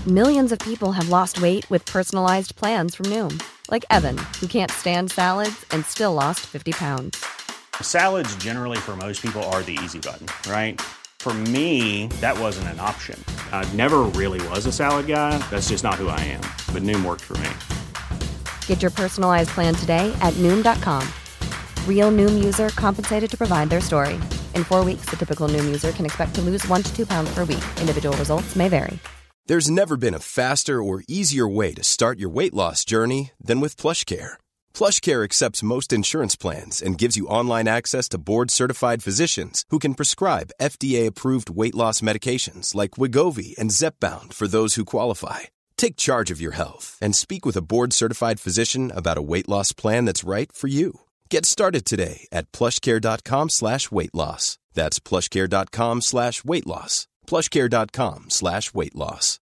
Millions of people have lost weight with personalized plans from Noom. Like Evan, who can't stand salads and still lost 50 pounds. Salads generally for most people are the easy button, right? For me, that wasn't an option. I never really was a salad guy. That's just not who I am. But Noom worked for me. Get your personalized plan today at Noom.com. Real Noom user compensated to provide their story. In 4 weeks, the typical Noom user can expect to lose 1 to 2 pounds per week. Individual results may vary. There's never been a faster or easier way to start your weight loss journey than with PlushCare. PlushCare accepts most insurance plans and gives you online access to board-certified physicians who can prescribe FDA-approved weight loss medications like Wegovy and Zepbound for those who qualify. Take charge of your health and speak with a board-certified physician about a weight loss plan that's right for you. Get started today at plushcare.com/weight loss. That's plushcare.com/weight loss. plushcare.com/weight loss.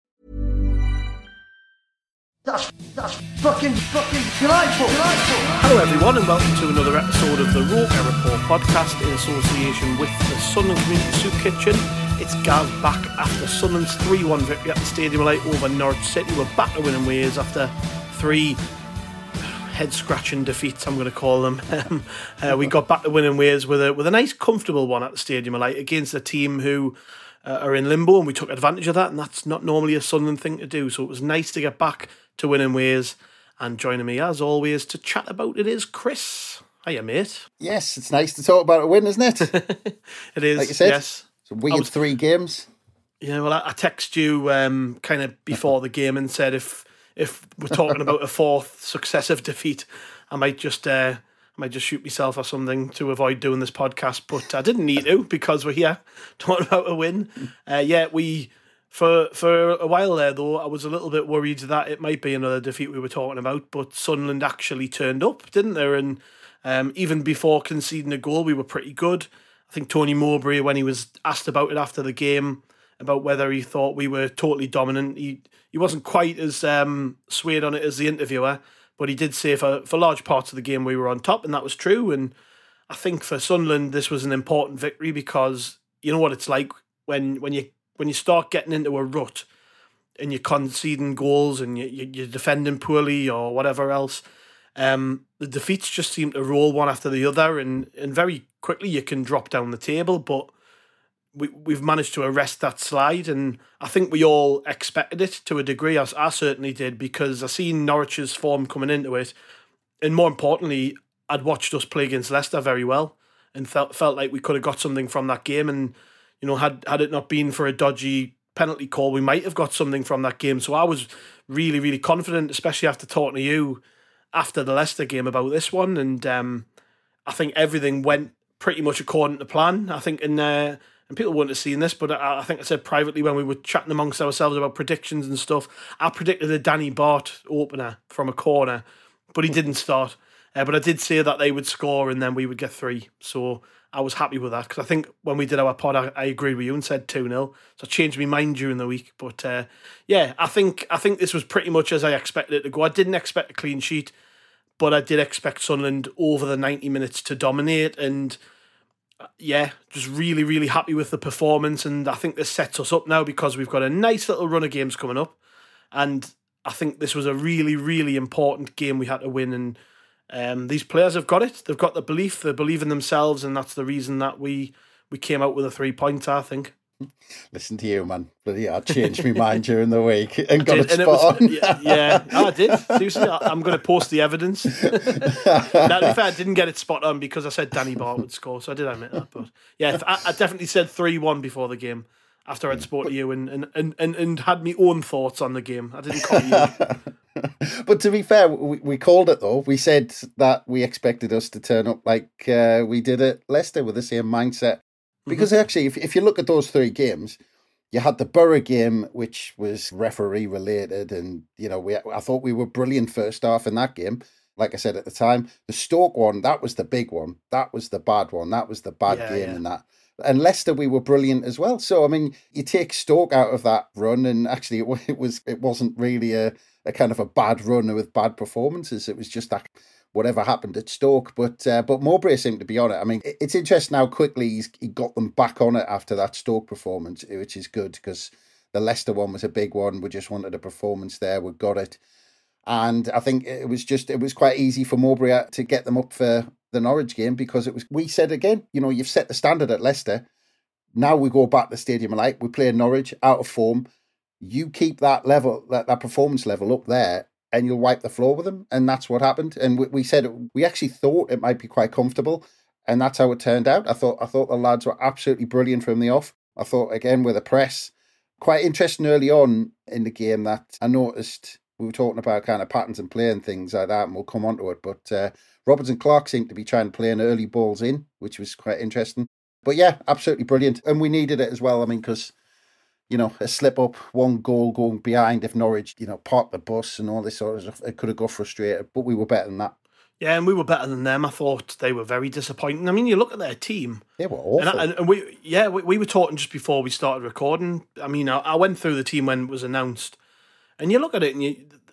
That's fucking delightful. Hello everyone and welcome to another episode of the Roker Report podcast in association with the Sunderland Community Soup Kitchen. It's Gaz back after Sunderland's 3-1 victory at the Stadium of Light over Norwich City. We're back to winning ways after 3 head-scratching defeats, I'm going to call them. We got back to winning ways with a nice comfortable one at the Stadium of Light against a team who are in limbo, and we took advantage of that, and that's not normally a Sunderland thing to do, so it was nice to get back to winning ways. And joining me as always to chat about it is Chris. Hiya, mate. Yes, it's nice to talk about a win, isn't it? It is, like you said, yes. It's a weird 3 games. Yeah, well, I text you kind of before the game and said if we're talking about a 4th successive defeat, I might just shoot myself or something to avoid doing this podcast, but I didn't need to because we're here talking about a win. For a while there, though, I was a little bit worried that it might be another defeat we were talking about, but Sunderland actually turned up, didn't they? And even before conceding a goal, we were pretty good. I think Tony Mowbray, when he was asked about it after the game, about whether he thought we were totally dominant, he wasn't quite as swayed on it as the interviewer, but he did say for large parts of the game we were on top, and that was true. And I think for Sunderland, this was an important victory because you know what it's like when you start getting into a rut and you're conceding goals and you're defending poorly or whatever else. The defeats just seem to roll one after the other, and very quickly you can drop down the table. But we've managed to arrest that slide, and I think we all expected it to a degree. I certainly did, because I seen Norwich's form coming into it, and more importantly, I'd watched us play against Leicester very well, and felt like we could have got something from that game. And you know, had it not been for a dodgy penalty call, we might have got something from that game. So I was really, really confident, especially after talking to you after the Leicester game about this one. And I think everything went pretty much according to plan. I think and people wouldn't have seen this, but I think I said privately when we were chatting amongst ourselves about predictions and stuff, I predicted a Danny Bart opener from a corner, but he didn't start. But I did say that they would score and then we would get 3. So I was happy with that, because I think when we did our pod, I agreed with you and said 2-0. So I changed my mind during the week. But I think this was pretty much as I expected it to go. I didn't expect a clean sheet, but I did expect Sunderland over the 90 minutes to dominate. And just really, really happy with the performance. And I think this sets us up now because we've got a nice little run of games coming up. And I think this was a really, really important game we had to win. And these players have got it. They've got the belief. They believe in themselves, and that's the reason that we came out with a 3-pointer, I think. Listen to you, man. Bloody, I changed my mind during the week and got it spot on. Yeah, I did. Seriously, I'm going to post the evidence. Now, to be fair, I didn't get it spot on because I said Danny Bart would score, so I did admit that. But yeah, I definitely said 3-1 before the game after I'd spoken to you and had my own thoughts on the game. I didn't copy you. But to be fair, we called it though. We said that we expected us to turn up like we did at Leicester with the same mindset. Because actually, if you look at those 3 games, you had the Borough game, which was referee related, and you know, I thought we were brilliant first half in that game. Like I said at the time, the Stoke one, that was the big one. That was the bad one. That was the bad game in that. And Leicester, we were brilliant as well. So I mean, you take Stoke out of that run, and actually, it wasn't really a kind of a bad run with bad performances. It was just that whatever happened at Stoke. But Mowbray seemed to be on it. I mean, it's interesting how quickly he got them back on it after that Stoke performance, which is good because The Leicester one was a big one. We just wanted a performance there. We got it. And I think it was quite easy for Mowbray to get them up for the Norwich game, because we said again, you've set the standard at Leicester. Now we go back to the Stadium of Light. We play Norwich out of form. You keep that level, that performance level up there, and you'll wipe the floor with them. And that's what happened. And we said we actually thought it might be quite comfortable, and that's how it turned out. I thought the lads were absolutely brilliant from the off. I thought, again, with the press, quite interesting early on in the game that I noticed. We were talking about kind of patterns and play and things like that, and we'll come on to it. But Roberts and Clark seemed to be trying to play an early balls in, which was quite interesting. But yeah, absolutely brilliant. And we needed it as well. I mean, because, a slip up, one goal going behind, if Norwich, parked the bus and all this sort of stuff, it could have got frustrated. But we were better than that. Yeah, and we were better than them. I thought they were very disappointing. I mean, you look at their team. They were awful. And we were talking just before we started recording. I mean, I went through the team when it was announced. And you look at it and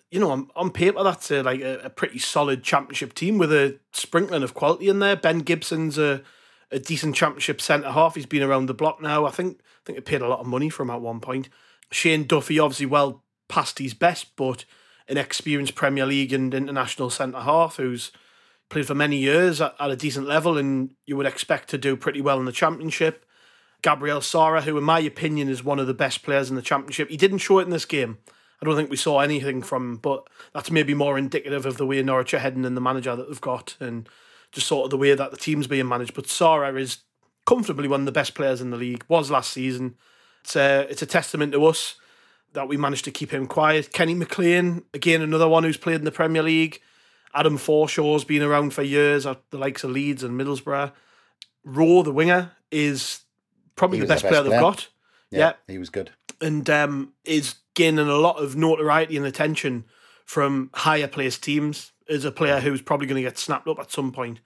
on paper, that's a pretty solid championship team with a sprinkling of quality in there. Ben Gibson's a decent championship centre-half. He's been around the block now. I think they paid a lot of money for him at one point. Shane Duffy, obviously well past his best, but an experienced Premier League and international centre-half who's played for many years at a decent level, and you would expect to do pretty well in the championship. Gabriel Sara, who in my opinion is one of the best players in the championship. He didn't show it in this game. I don't think we saw anything from him, but that's maybe more indicative of the way Norwich are heading and the manager that they've got, and just sort of the way that the team's being managed. But Sara is comfortably one of the best players in the league, was last season. It's a testament to us that we managed to keep him quiet. Kenny McLean, again, another one who's played in the Premier League. Adam Forshaw's been around for years at the likes of Leeds and Middlesbrough. Rowe, the winger, is probably the best player they've got. Yeah, he was good. And is gaining a lot of notoriety and attention from higher placed teams as a player who's probably going to get snapped up at some point.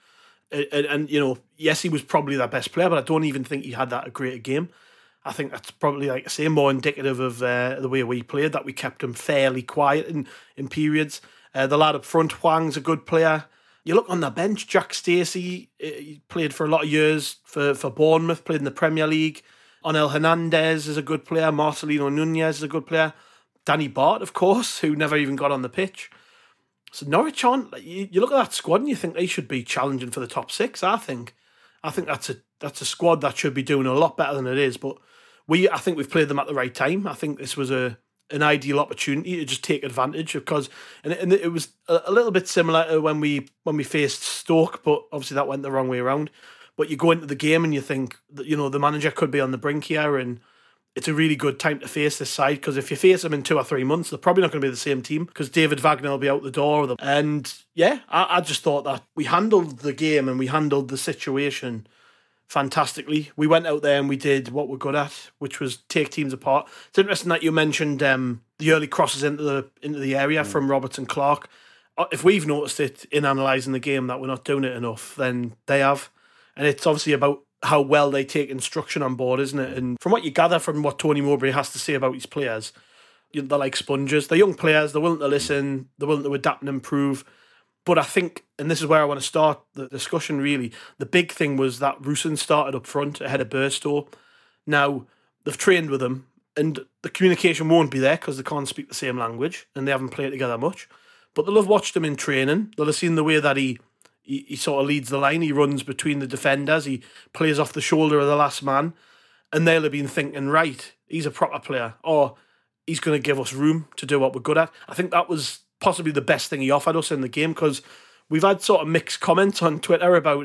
And yes, he was probably their best player, but I don't even think he had that great a game. I think that's probably, like I say, more indicative of the way we played, that we kept him fairly quiet in periods. The lad up front, Hwang's a good player. You look on the bench, Jack Stacey, he played for a lot of years for Bournemouth, played in the Premier League. Onel Hernandez is a good player. Marcelino Nunez is a good player. Danny Bart, of course, who never even got on the pitch. So Norwich you look at that squad and you think they should be challenging for the top six. I think that's a squad that should be doing a lot better than it is. But I think we've played them at the right time. I think this was an ideal opportunity to just take advantage, because and it was a little bit similar to when we faced Stoke, but obviously that went the wrong way around. But you go into the game and you think that, the manager could be on the brink here, and it's a really good time to face this side, because if you face them in 2 or 3 months, they're probably not going to be the same team, because David Wagner will be out the door. And yeah, I just thought that we handled the game and we handled the situation fantastically. We went out there and we did what we're good at, which was take teams apart. It's interesting that you mentioned the early crosses into the area from Roberts and Clark. If we've noticed it in analysing the game that we're not doing it enough, then they have. And it's obviously about how well they take instruction on board, isn't it? And from what you gather from what Tony Mowbray has to say about his players, they're like sponges. They're young players. They're willing to listen. They're willing to adapt and improve. But I think, and this is where I want to start the discussion really, the big thing was that Rusyn started up front ahead of Burstow. Now, they've trained with him, and the communication won't be there because they can't speak the same language and they haven't played together much. But they'll have watched him in training. They'll have seen the way that he sort of leads the line. He runs between the defenders. He plays off the shoulder of the last man. And they'll have been thinking, right, he's a proper player, or he's going to give us room to do what we're good at. I think that was possibly the best thing he offered us in the game, because we've had sort of mixed comments on Twitter about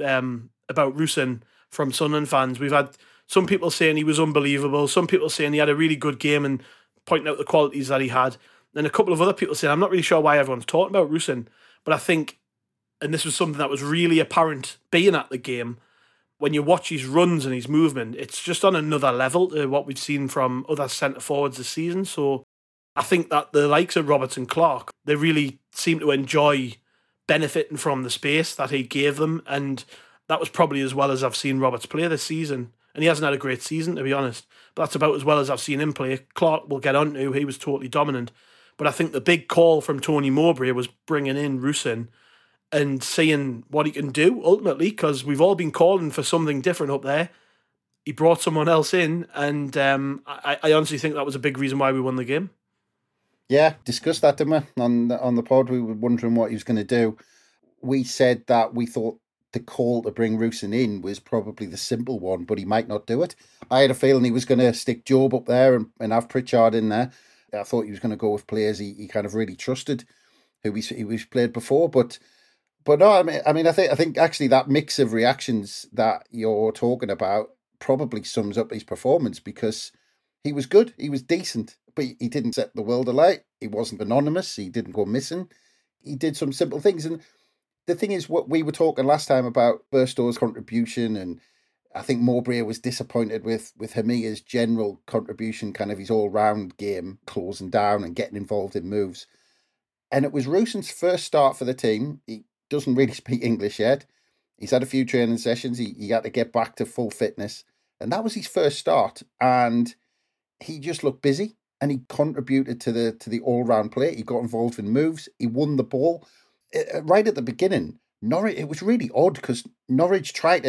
Rusyn from Sunderland fans. We've had some people saying he was unbelievable, some people saying he had a really good game and pointing out the qualities that he had. Then a couple of other people saying, I'm not really sure why everyone's talking about Rusyn, but I think, and this was something that was really apparent being at the game, when you watch his runs and his movement, it's just on another level to what we've seen from other centre-forwards this season. So I think that the likes of Roberts and Clark, they really seem to enjoy benefiting from the space that he gave them, and that was probably as well as I've seen Roberts play this season. And he hasn't had a great season, to be honest, but that's about as well as I've seen him play. Clark will get on to, he was totally dominant. But I think the big call from Tony Mowbray was bringing in Rusyn and seeing what he can do ultimately, because we've all been calling for something different up there. he brought someone else in, and I honestly think that was a big reason why we won the game. Yeah, discussed that, didn't we? On the pod, we were wondering what he was going to do. We said that we thought the call to bring Rusyn in was probably the simple one, but he might not do it. I had a feeling he was going to stick Job up there and have Pritchard in there. I thought he was going to go with players he kind of really trusted, who he's played before. But no, I mean, I think actually that mix of reactions that you're talking about probably sums up his performance, because he was good, he was decent, but he didn't set the world alight. He wasn't anonymous. He didn't go missing. He did some simple things. And the thing is, what we were talking last time about Burstow's contribution, and I think Mowbray was disappointed with Hamia's general contribution, kind of his all-round game, closing down and getting involved in moves. And it was Rusyn's first start for the team. He doesn't really speak English yet. He's had a few training sessions. He had to get back to full fitness. And that was his first start. And he just looked busy, and he contributed to the all-round play. He got involved in moves. He won the ball. Right at the beginning, Norwich, it was really odd because Norwich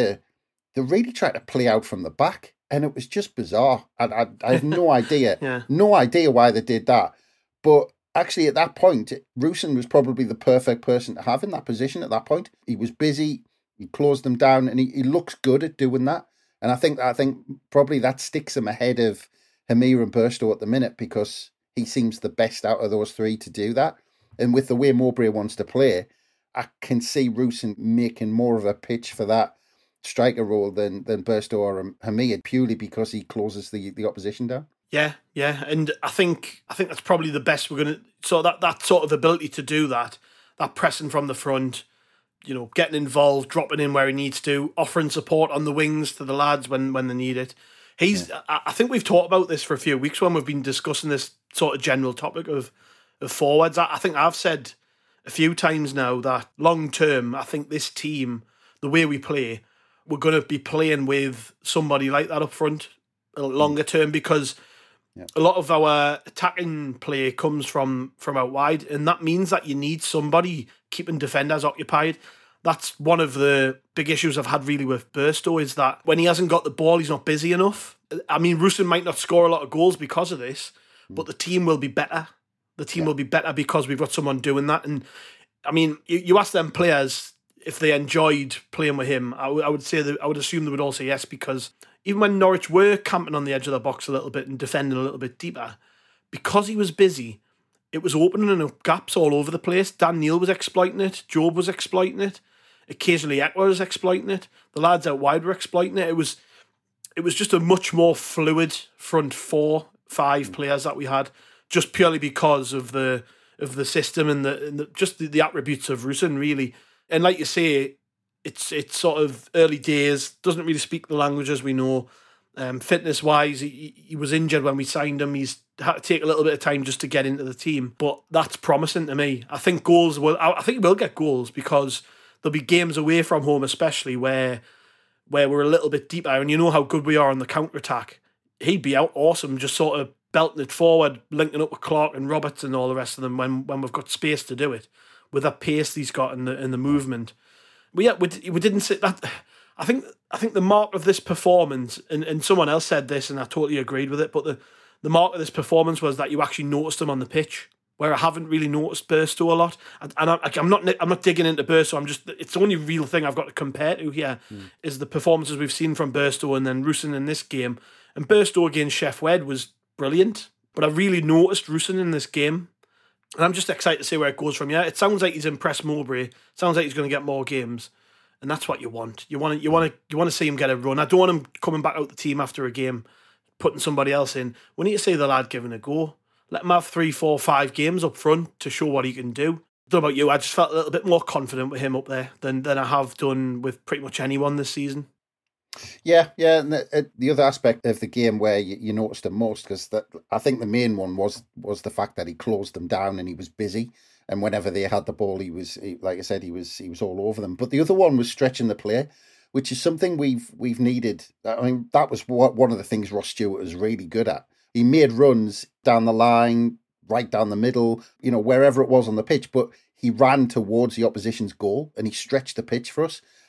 really tried to play out from the back, and it was just bizarre. I have no idea, no idea why they did that. But actually, at that point, Rusyn was probably the perfect person to have in that position at that point. He was busy, he closed them down, and he looks good at doing that. And I think probably that sticks him ahead of Hamir and Burstow at the minute, because he seems the best out of those three to do that. And with the way Mowbray wants to play, I can see Rusyn making more of a pitch for that striker role than Burstow or Hamir, purely because he closes the opposition down. Yeah, and I think that's probably the best we're gonna. So that sort of ability to do that pressing from the front, getting involved, dropping in where he needs to, offering support on the wings to the lads when they need it. I think we've talked about this for a few weeks when we've been discussing this sort of general topic of forwards. I think I've said a few times now that long term, I think this team, the way we play, we're going to be playing with somebody like that up front longer term, because a lot of our attacking play comes from out wide, and that means that you need somebody keeping defenders occupied. That's one of the big issues I've had really with Burstow, is that when he hasn't got the ball, he's not busy enough. I mean, Rusyn might not score a lot of goals because of this, but the team will be better. The team will be better because we've got someone doing that. And I mean, you ask them players if they enjoyed playing with him. I would assume they would all say yes, because even when Norwich were camping on the edge of the box a little bit and defending a little bit deeper, because he was busy, it was opening up gaps all over the place. Dan Neil was exploiting it. Job was exploiting it. Occasionally Eckler was exploiting it. The lads out wide were exploiting it. It was just a much more fluid front 4-5 players that we had, just purely because of the system and the attributes of Rusyn, really. And like you say, it's sort of early days, doesn't really speak the language as we know. Fitness wise, he was injured when we signed him. He's had to take a little bit of time just to get into the team, but that's promising to me. I think I think we'll get goals, because there'll be games away from home, especially where we're a little bit deeper, and you know how good we are on the counter attack. He'd be out awesome, just sort of belting it forward, linking up with Clark and Roberts and all the rest of them when we've got space to do it, with that pace he's got in the movement. We didn't sit that. I think the mark of this performance, and someone else said this, and I totally agreed with it, but the mark of this performance was that you actually noticed him on the pitch, where I haven't really noticed Burstow a lot. And I'm not digging into Burstow. It's the only real thing I've got to compare to here is the performances we've seen from Burstow and then Rusyn in this game. And Burstow against Sheff Wed was brilliant, but I really noticed Rusyn in this game. And I'm just excited to see where it goes from here. It sounds like he's impressed Mowbray. It sounds like he's going to get more games, and that's what you want. You want to see him get a run. I don't want him coming back out the team after a game, putting somebody else in. We need to see the lad giving a go. Let him have 3, 4, 5 games up front to show what he can do. I don't know about you. I just felt a little bit more confident with him up there than I have done with pretty much anyone this season. Yeah. And the other aspect of the game where you noticed him most, because I think the main one was the fact that he closed them down and he was busy. And whenever they had the ball, like I said, he was all over them. But the other one was stretching the play, which is something we've needed. I mean, that was one of the things Ross Stewart was really good at. He made runs down the line, right down the middle, wherever it was on the pitch, but he ran towards the opposition's goal and he stretched the pitch for us.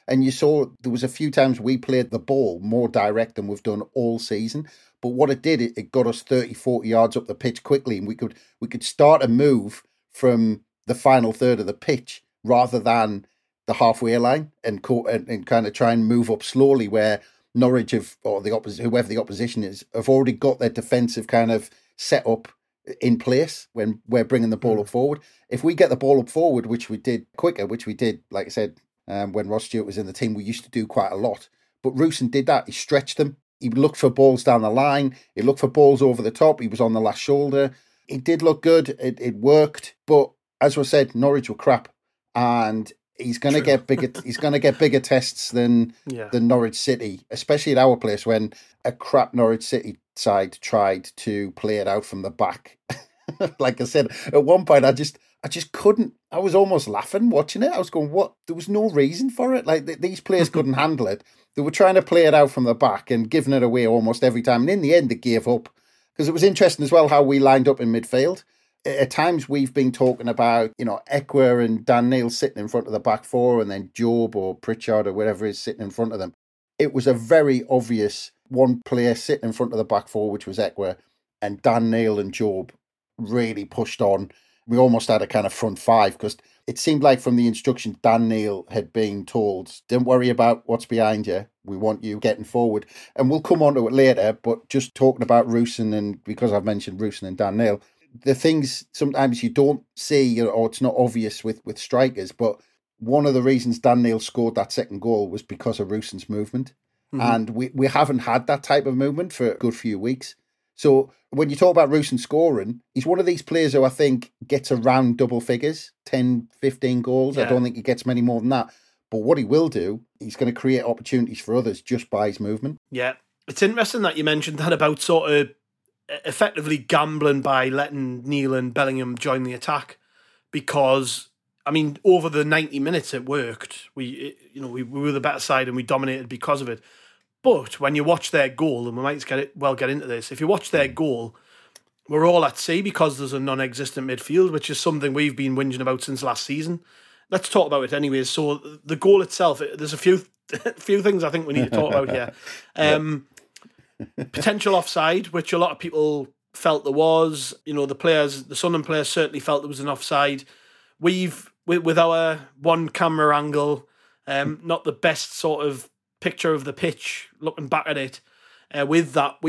And you saw there was a few times we played the ball more direct than we've done all season. But what it did, it got us 30, 40 yards up the pitch quickly. And we could start a move from the final third of the pitch rather than the halfway line and kind of try and move up slowly where Norwich whoever the opposition is, have already got their defensive kind of set up in place when we're bringing the ball up forward. If we get the ball up forward, which we did quicker, which we did, like I said, when Ross Stewart was in the team, we used to do quite a lot. But Rusyn did that. He stretched them. He looked for balls down the line. He looked for balls over the top. He was on the last shoulder. It did look good. It worked. But as was said, Norwich were crap. And he's going to get bigger. He's going to get bigger tests than Norwich City, especially at our place when a crap Norwich City side tried to play it out from the back. Like I said, at one point I just couldn't. I was almost laughing watching it. I was going, "What?" There was no reason for it. Like these players couldn't handle it. They were trying to play it out from the back and giving it away almost every time. And in the end, they gave up because it was interesting as well how we lined up in midfield. At times we've been talking about, Ekwa and Dan Neil sitting in front of the back four and then Job or Pritchard or whatever is sitting in front of them. It was a very obvious one player sitting in front of the back four, which was Ekwa, and Dan Neil and Job really pushed on. We almost had a kind of front five because it seemed like from the instructions Dan Neil had been told, don't worry about what's behind you. We want you getting forward. And we'll come on to it later, but just talking about Rusyn, and because I've mentioned Rusyn and Dan Neil, the things sometimes you don't see or it's not obvious with strikers, but one of the reasons Dan Neil scored that second goal was because of Rusyn's movement. Mm-hmm. And we haven't had that type of movement for a good few weeks. So when you talk about Rusyn scoring, he's one of these players who I think gets around double figures, 10, 15 goals. Yeah. I don't think he gets many more than that. But what he will do, he's going to create opportunities for others just by his movement. Yeah. It's interesting that you mentioned that about sort of effectively gambling by letting Neil and Bellingham join the attack, because over the 90 minutes it worked. We were the better side and we dominated because of it. But when you watch their goal, and we might get into this, if you watch their goal, we're all at sea because there's a non-existent midfield, which is something we've been whinging about since last season. Let's talk about it anyways. So the goal itself, there's a few things I think we need to talk about here. Potential offside, which a lot of people felt there was. The Sunderland players certainly felt there was an offside. We've, with our one camera angle, not the best sort of picture of the pitch, looking back at it, with that,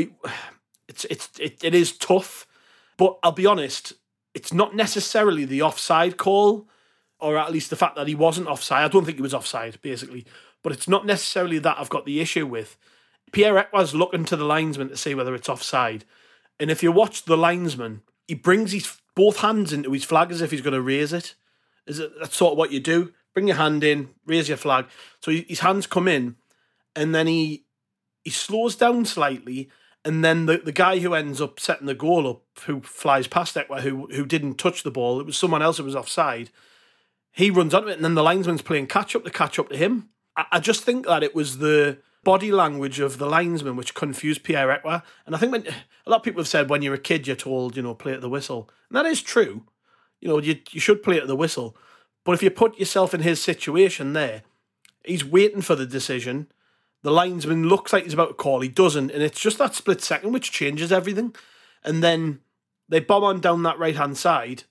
it is tough. But I'll be honest, it's not necessarily the offside call, or at least the fact that he wasn't offside. I don't think he was offside, basically. But it's not necessarily that I've got the issue with. Pierre Ekwa's looking to the linesman to see whether it's offside. And if you watch the linesman, he brings his both hands into his flag as if he's going to raise it. That's sort of what you do. Bring your hand in, raise your flag. So his hands come in, and then he slows down slightly, and then the guy who ends up setting the goal up, who flies past Ekwa, who didn't touch the ball, it was someone else who was offside, he runs onto it, and then the linesman's playing catch up to him. I just think that it was the body language of the linesman which confused Pierre Ekwa. And I think when a lot of people have said when you're a kid you're told, play at the whistle. And that is true. You should play at the whistle. But if you put yourself in his situation there, he's waiting for the decision. The linesman looks like he's about to call, he doesn't, and it's just that split second which changes everything. And then they bomb on down that right-hand side.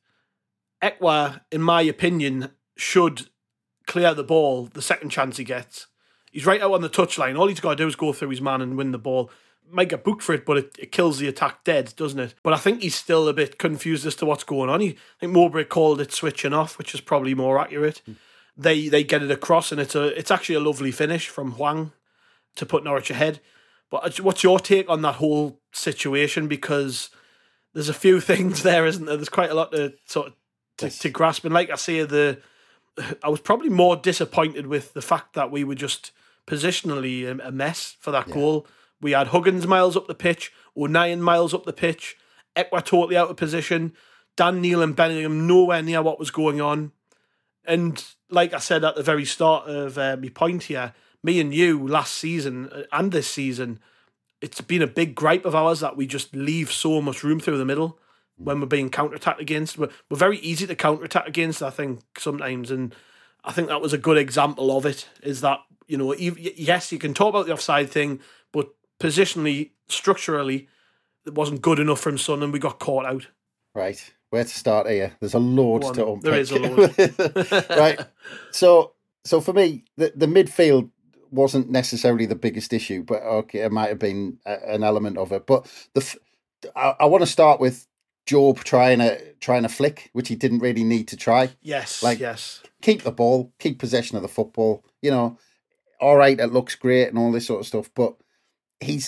Ekwa, in my opinion, should clear the ball the second chance he gets. He's right out on the touchline. All he's got to do is go through his man and win the ball. Might get booked for it, but it kills the attack dead, doesn't it? But I think he's still a bit confused as to what's going on. I think Mowbray called it switching off, which is probably more accurate. They get it across, and it's actually a lovely finish from Hwang to put Norwich ahead. But what's your take on that whole situation? Because there's a few things there, isn't there? There's quite a lot to sort of to grasp. And like I say, I was probably more disappointed with the fact that we were just positionally a mess for that goal. We had Huggins miles up the pitch, O'Nien miles up the pitch, Ekwa totally out of position, Dan Neil and Bellingham nowhere near what was going on. And like I said at the very start of my point here, me and you last season and this season, it's been a big gripe of ours that we just leave so much room through the middle when we're being counter-attacked against. We're very easy to counter-attack against, I think, sometimes. And I think that was a good example of it, is that, yes, you can talk about the offside thing, but positionally, structurally, it wasn't good enough from Son and we got caught out. Right. Where to start here? There's a load to unpick. There is a load. Right. So for me, the midfield wasn't necessarily the biggest issue, but okay, it might have been an element of it. But I want to start with Job trying to flick, which he didn't really need to try. Yes, yes. Keep the ball, keep possession of the football. All right, it looks great and all this sort of stuff, but I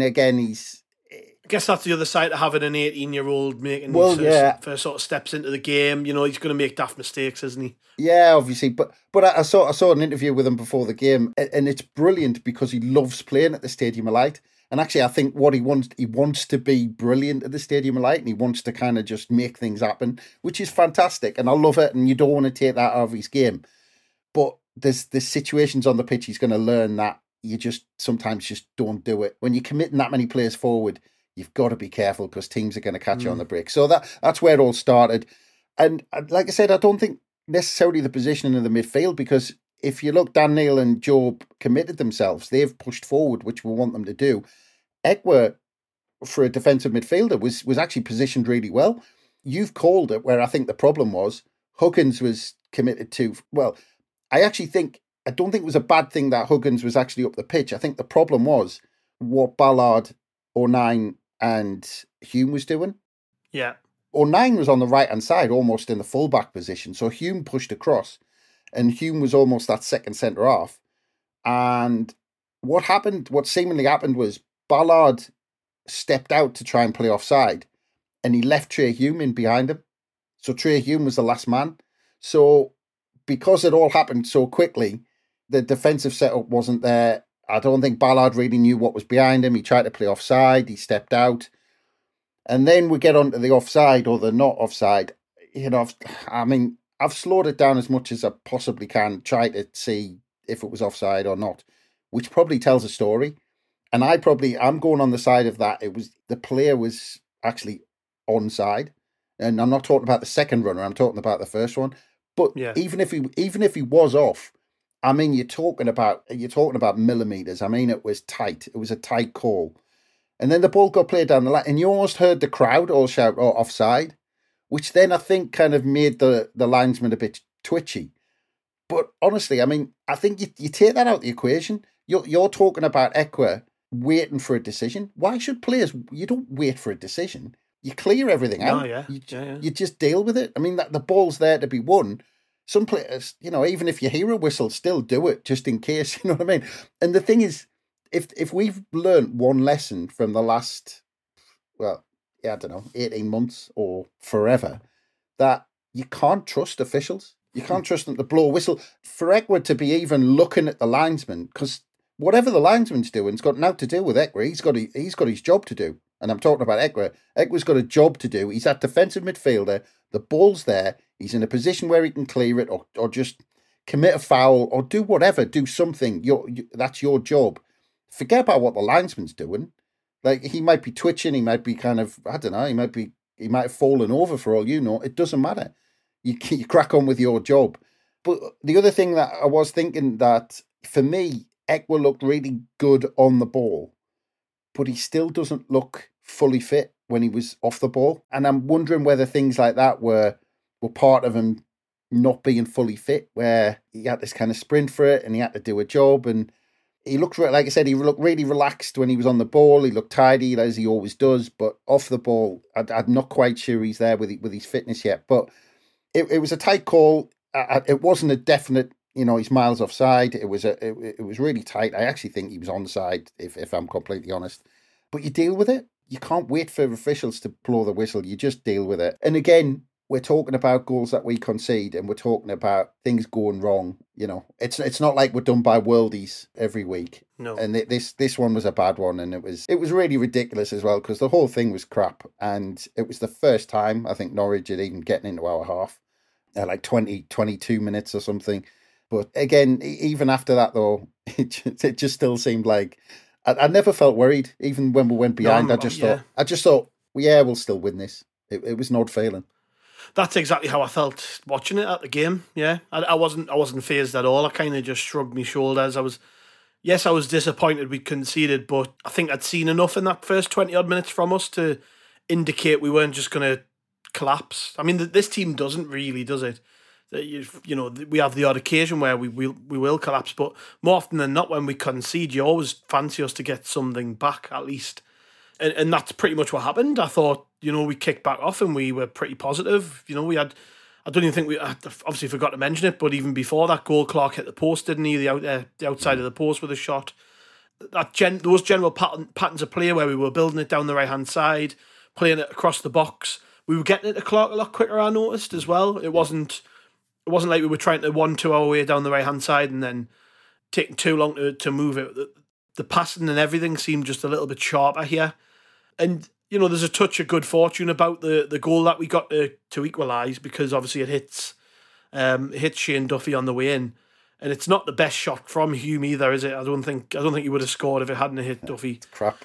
guess that's the other side of having an 18-year-old making first sort of steps into the game. He's going to make daft mistakes, isn't he? Yeah, obviously. But I saw an interview with him before the game, and it's brilliant because he loves playing at the Stadium of Light. And actually, I think what he wants to be brilliant at the Stadium of Light, and he wants to kind of just make things happen, which is fantastic. And I love it, and you don't want to take that out of his game. But there's situations on the pitch he's going to learn that you sometimes just don't do it. When you're committing that many players forward, you've got to be careful because teams are going to catch you on the break. So that's where it all started. And like I said, I don't think necessarily the positioning of the midfield, because if you look, Dan Neil and Job committed themselves. They've pushed forward, which we want them to do. Ekwa, for a defensive midfielder, was actually positioned really well. You've called it where I think the problem was Huggins was committed to. Well, I don't think it was a bad thing that Huggins was actually up the pitch. I think the problem was what Ballard, O'Nien and Hume was doing. Yeah. O'Nien was on the right-hand side, almost in the full-back position. So Hume pushed across, and Hume was almost that second centre-half. And what seemingly happened was Ballard stepped out to try and play offside, and he left Trey Hume in behind him. So Trey Hume was the last man. So because it all happened so quickly, the defensive setup wasn't there. I don't think Ballard really knew what was behind him. He tried to play offside. He stepped out. And then we get onto the offside or the not offside. I've slowed it down as much as I possibly can, try to see if it was offside or not, which probably tells a story. And I'm going on the side of that. The player was actually onside. And I'm not talking about the second runner. I'm talking about the first one. But even if he was off, you're talking about millimeters. It was tight. It was a tight call. And then the ball got played down the line, and you almost heard the crowd all shout, "Oh, offside," which then I think kind of made the linesman a bit twitchy. But honestly, I think you take that out of the equation. You're talking about Ekwa waiting for a decision. Why should players? You don't wait for a decision. You clear everything out. You just deal with it. The ball's there to be won. Some players, even if you hear a whistle, still do it just in case. You know what I mean? And the thing is, if we've learnt one lesson from the last, 18 months or forever, that you can't trust officials. You can't trust them to blow a whistle. For Ekwa to be even looking at the linesman, because whatever the linesman's doing, it's got nothing to do with Ekwa. He's got his job to do. And I'm talking about Ekwa. Ekwa's got a job to do. He's that defensive midfielder. The ball's there. He's in a position where he can clear it or just commit a foul or do whatever. Do something. That's your job. Forget about what the linesman's doing. Like, he might be twitching. He might be kind of, I don't know, he might have fallen over for all you know. It doesn't matter. You crack on with your job. But the other thing that I was thinking that, for me, Ekwa looked really good on the ball, but he still doesn't look fully fit when he was off the ball. And I'm wondering whether things like that were part of him not being fully fit, where he had this kind of sprint for it and he had to do a job. And he looked, like I said, he looked really relaxed when he was on the ball. He looked tidy, as he always does. But off the ball, I'm not quite sure he's there with his fitness yet. But it was a tight call. It wasn't a definite, he's miles offside. It was really tight. I actually think he was onside, if I'm completely honest. But you deal with it. You can't wait for officials to blow the whistle. You just deal with it. And again, we're talking about goals that we concede, and we're talking about things going wrong. It's not like we're done by worldies every week. No. And this one was a bad one, and it was really ridiculous as well, because the whole thing was crap, and it was the first time I think Norwich had even getting into our half, like 22 minutes or something. But again, even after that though, it just still seemed like I never felt worried, even when we went behind. I just thought, we'll still win this. It was an odd feeling. That's exactly how I felt watching it at the game. Yeah, I wasn't fazed at all. I kind of just shrugged my shoulders. I was disappointed we conceded, but I think I'd seen enough in that first 20 odd minutes from us to indicate we weren't just going to collapse. I mean, this team doesn't really, does it? You know, we have the odd occasion where we will collapse, but more often than not, when we concede, you always fancy us to get something back at least, and that's pretty much what happened. I thought, you know, we kicked back off and we were pretty positive. You know, we had. I don't even think I obviously forgot to mention it, but even before that goal, Clark hit the post, didn't he? The outside of the post with a shot. Those general patterns of play where we were building it down the right hand side, playing it across the box. We were getting it to Clark a lot quicker, I noticed as well. It wasn't like we were trying to 1-2 our way down the right hand side and then taking too long to move it. The passing and everything seemed just a little bit sharper here. And, you know, there's a touch of good fortune about the goal that we got to equalise, because obviously it hits Shane Duffy on the way in. And it's not the best shot from Hume either, is it? I don't think he would have scored if it hadn't hit Duffy. It's crap.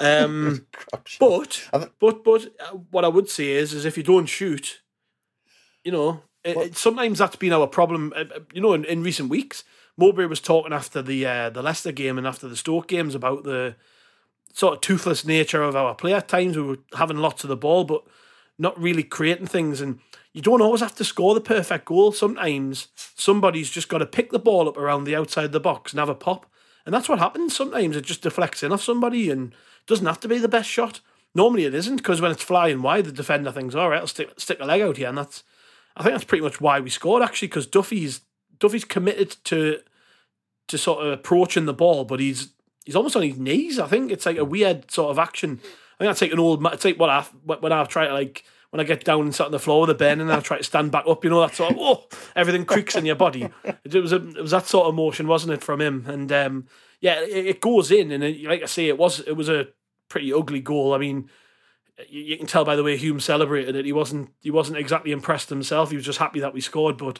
Crap shot. But what I would say is if you don't shoot, you know, sometimes that's been our problem. You know, in recent weeks, Mowbray was talking after the Leicester game and after the Stoke games about the sort of toothless nature of our play. At times we were having lots of the ball, but not really creating things. And you don't always have to score the perfect goal. Sometimes somebody's just got to pick the ball up around the outside of the box and have a pop. And that's what happens. Sometimes it just deflects in off somebody and doesn't have to be the best shot. Normally it isn't, because when it's flying wide, the defender thinks, all right, I'll stick a leg out here. And I think that's pretty much why we scored, actually, because Duffy's committed to sort of approaching the ball, but he's almost on his knees. I think it's like a weird sort of action. I think that's like it's like when I try to, like, when I get down and sit on the floor with a Ben and I try to stand back up, you know, that sort of, everything creaks in your body. It was that sort of motion, wasn't it, from him? And it goes in, and like I say, it was a pretty ugly goal. I mean, you can tell by the way Hume celebrated it. He wasn't exactly impressed himself. He was just happy that we scored. But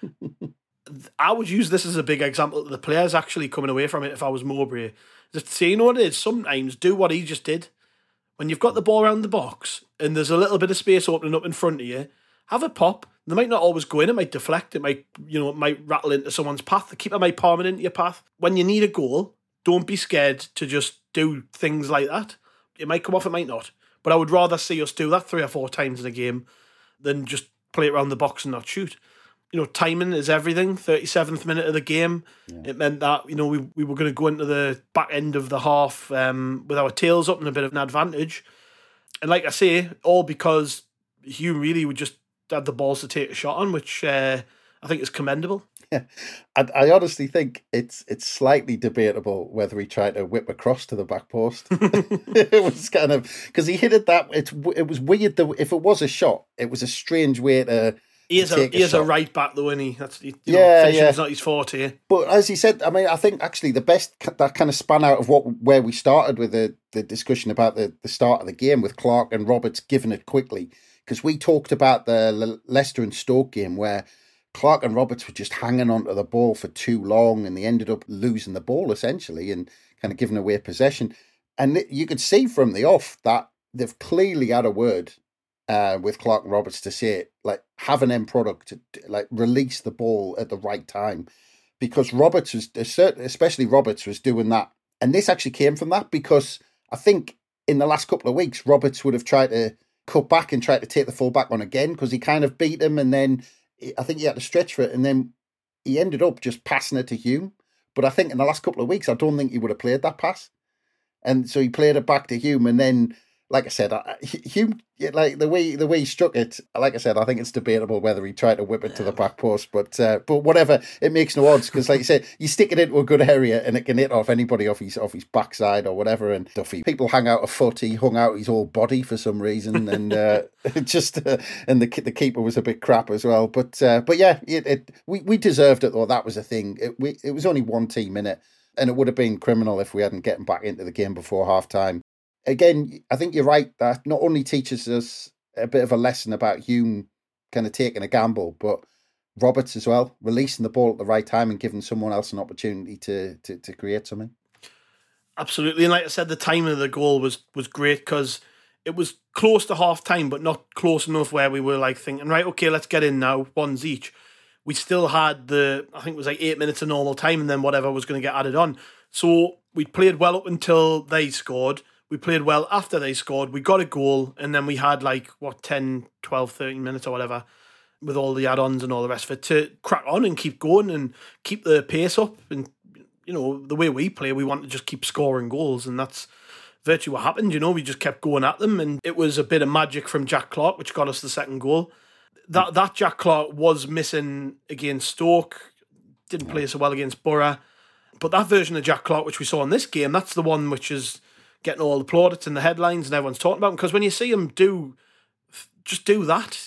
I would use this as a big example of the players actually coming away from it if I was Mowbray. Just say, you know what it is? Sometimes do what he just did. When you've got the ball around the box and there's a little bit of space opening up in front of you, have a pop. They might not always go in. It might deflect. It might rattle into someone's path. The keeper might palm it into your path. When you need a goal, don't be scared to just do things like that. It might come off, it might not. But I would rather see us do that 3 or 4 times in a game than just play it around the box and not shoot. You know, timing is everything. 37th minute of the game. Yeah. It meant that, you know, we were going to go into the back end of the half with our tails up and a bit of an advantage. And like I say, all because Hume really would just had the balls to take a shot on, which I think is commendable. Yeah. I honestly think it's slightly debatable whether he tried to whip across to the back post. It was kind of, because he hit it it was weird. If it was a shot, it was a strange way to. He is a right back though, isn't he? That's finishing's not his forte. But as he said, I mean, I think actually the best that kind of span out of where we started with the discussion about the start of the game with Clark and Roberts giving it quickly, because we talked about the Leicester and Stoke game where Clark and Roberts were just hanging onto the ball for too long and they ended up losing the ball essentially and kind of giving away possession. And you could see from the off that they've clearly had a word with Clark and Roberts to say, like, have an end product, like release the ball at the right time, because Roberts was, especially Roberts, was doing that. And this actually came from that, because I think in the last couple of weeks, Roberts would have tried to cut back and try to take the full back on again, because he kind of beat him, and then I think he had to stretch for it, and then he ended up just passing it to Hume. But I think in the last couple of weeks, I don't think he would have played that pass. And so he played it back to Hume, and then, like I said, Hume, like the way he struck it, like I said, I think it's debatable whether he tried to whip it to the back post, but whatever, it makes no odds, because like you said, you stick it into a good area and it can hit off anybody off his backside or whatever. And Duffy, people hang out a foot, he hung out his whole body for some reason, and and the keeper was a bit crap as well. But yeah, we deserved it though. That was a thing. It was only one team in it, and it would have been criminal if we hadn't gotten back into the game before half time. Again, I think you're right, that not only teaches us a bit of a lesson about Hume kind of taking a gamble, but Roberts as well, releasing the ball at the right time and giving someone else an opportunity to create something. Absolutely. And like I said, the timing of the goal was great, because it was close to half time, but not close enough where we were like thinking, right, okay, let's get in now, ones each. We still had I think it was like 8 minutes of normal time and then whatever was going to get added on. So we played well up until they scored. We played well after they scored. We got a goal, and then we had 10, 12, 13 minutes or whatever with all the add-ons and all the rest of it to crack on and keep going and keep the pace up. And, the way we play, we want to just keep scoring goals, and that's virtually what happened. We just kept going at them, and it was a bit of magic from Jack Clarke, which got us the second goal. That Jack Clarke was missing against Stoke, didn't play so well against Borough. But that version of Jack Clarke, which we saw in this game, that's the one which is getting all the plaudits and the headlines and everyone's talking about him. Because when you see him do that,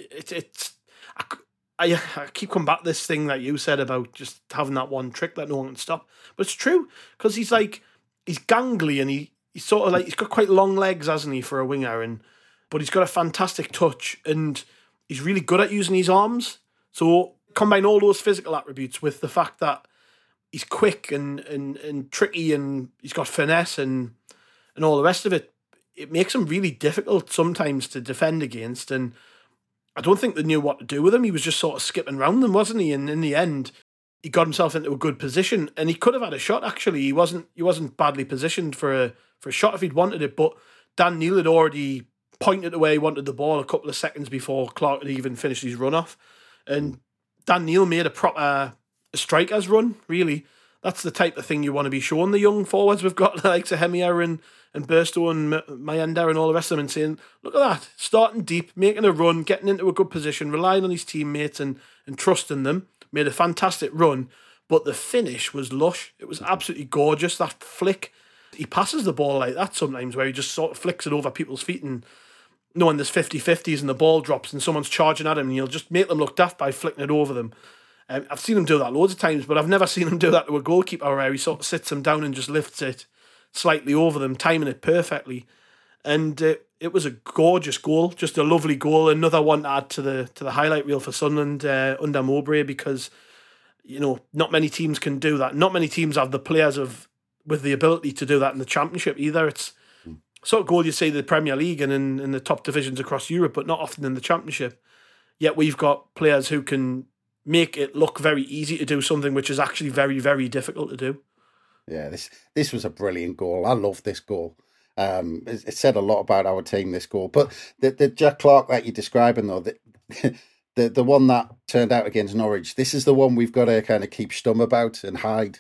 I keep coming back to this thing that you said about just having that one trick that no one can stop. But it's true, because he's gangly, and he's sort of he's got quite long legs, hasn't he, for a winger, but he's got a fantastic touch, and he's really good at using his arms. So combine all those physical attributes with the fact that he's quick and tricky, and he's got finesse and all the rest of it. It makes him really difficult sometimes to defend against, and I don't think they knew what to do with him. He was just sort of skipping around them, wasn't he? And in the end, he got himself into a good position, and he could have had a shot. Actually, he wasn't badly positioned for a shot if he'd wanted it. But Dan Neil had already pointed to where he wanted the ball a couple of seconds before Clarke had even finished his run off, and Dan Neil made a proper striker's run. Really, that's the type of thing you want to be showing the young forwards. We've got like Hemia and Burstow and Mayenda and all the rest of them, and saying, look at that, starting deep, making a run, getting into a good position, relying on his teammates and trusting them. Made a fantastic run, but the finish was lush. It was absolutely gorgeous. That flick, he passes the ball like that sometimes, where he just sort of flicks it over people's feet, and knowing there's 50-50s and the ball drops and someone's charging at him, and he'll just make them look daft by flicking it over them. I've seen him do that loads of times, but I've never seen him do that to a goalkeeper, where he sort of sits them down and just lifts it slightly over them, timing it perfectly. And it was a gorgeous goal, just a lovely goal. Another one to add to the highlight reel for Sunderland under Mowbray, because not many teams can do that. Not many teams have the players with the ability to do that in the Championship either. It's sort of goal you see in the Premier League and in the top divisions across Europe, but not often in the Championship. Yet we've got players who can make it look very easy to do something which is actually very, very difficult to do. Yeah, this was a brilliant goal. I love this goal. It said a lot about our team, this goal. But the Jack Clarke that you're describing, though, the one that turned out against Norwich, this is the one we've got to kind of keep stum about and hide.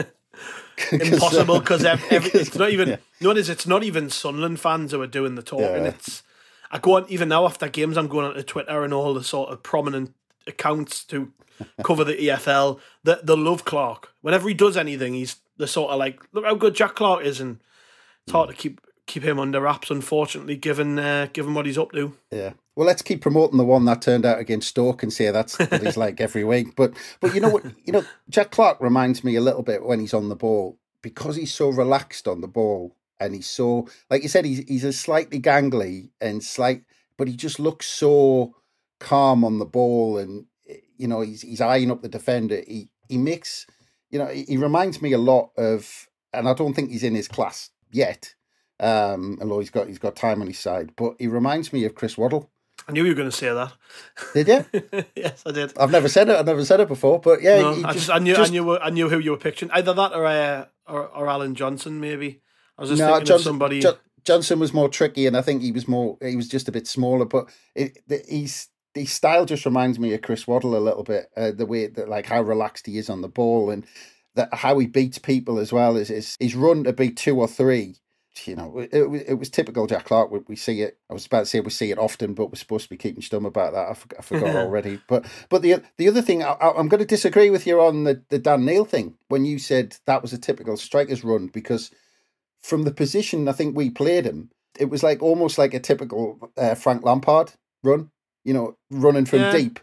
Impossible, because it's not even. It's not even Sunderland fans who are doing the talking. Yeah. I go on even now after games. I'm going onto Twitter and all the sort of prominent accounts to cover the EFL. The love Clarke. Whenever he does anything, they're sort of like, look how good Jack Clarke is, and it's hard to keep him under wraps, unfortunately, given what he's up to. Yeah. Well, let's keep promoting the one that turned out against Stoke and say that's what he's like every week. But you know what? Jack Clarke reminds me a little bit when he's on the ball, because he's so relaxed on the ball, and he's so, like you said, he's a slightly gangly and but he just looks so calm on the ball, and he's eyeing up the defender. He makes, he reminds me a lot of, and I don't think he's in his class yet, although he's got time on his side, but he reminds me of Chris Waddle. I knew you were going to say that. Did you? Yes, I did. I've never said it before, but yeah. No, I knew who you were picturing. Either that or Alan Johnson, maybe. I was just thinking of somebody. Johnson was more tricky, and I think he was just a bit smaller, but his style just reminds me of Chris Waddle a little bit. The way that, like, how relaxed he is on the ball, and how he beats people as well. Is his run to beat 2 or 3. It was typical Jack Clarke. We see it. I was about to say we see it often, but we're supposed to be keeping stum about that. I forgot already. But the other thing, I'm going to disagree with you on the Dan Neil thing when you said that was a typical striker's run, because from the position I think we played him, it was almost like a typical Frank Lampard run. Running from deep,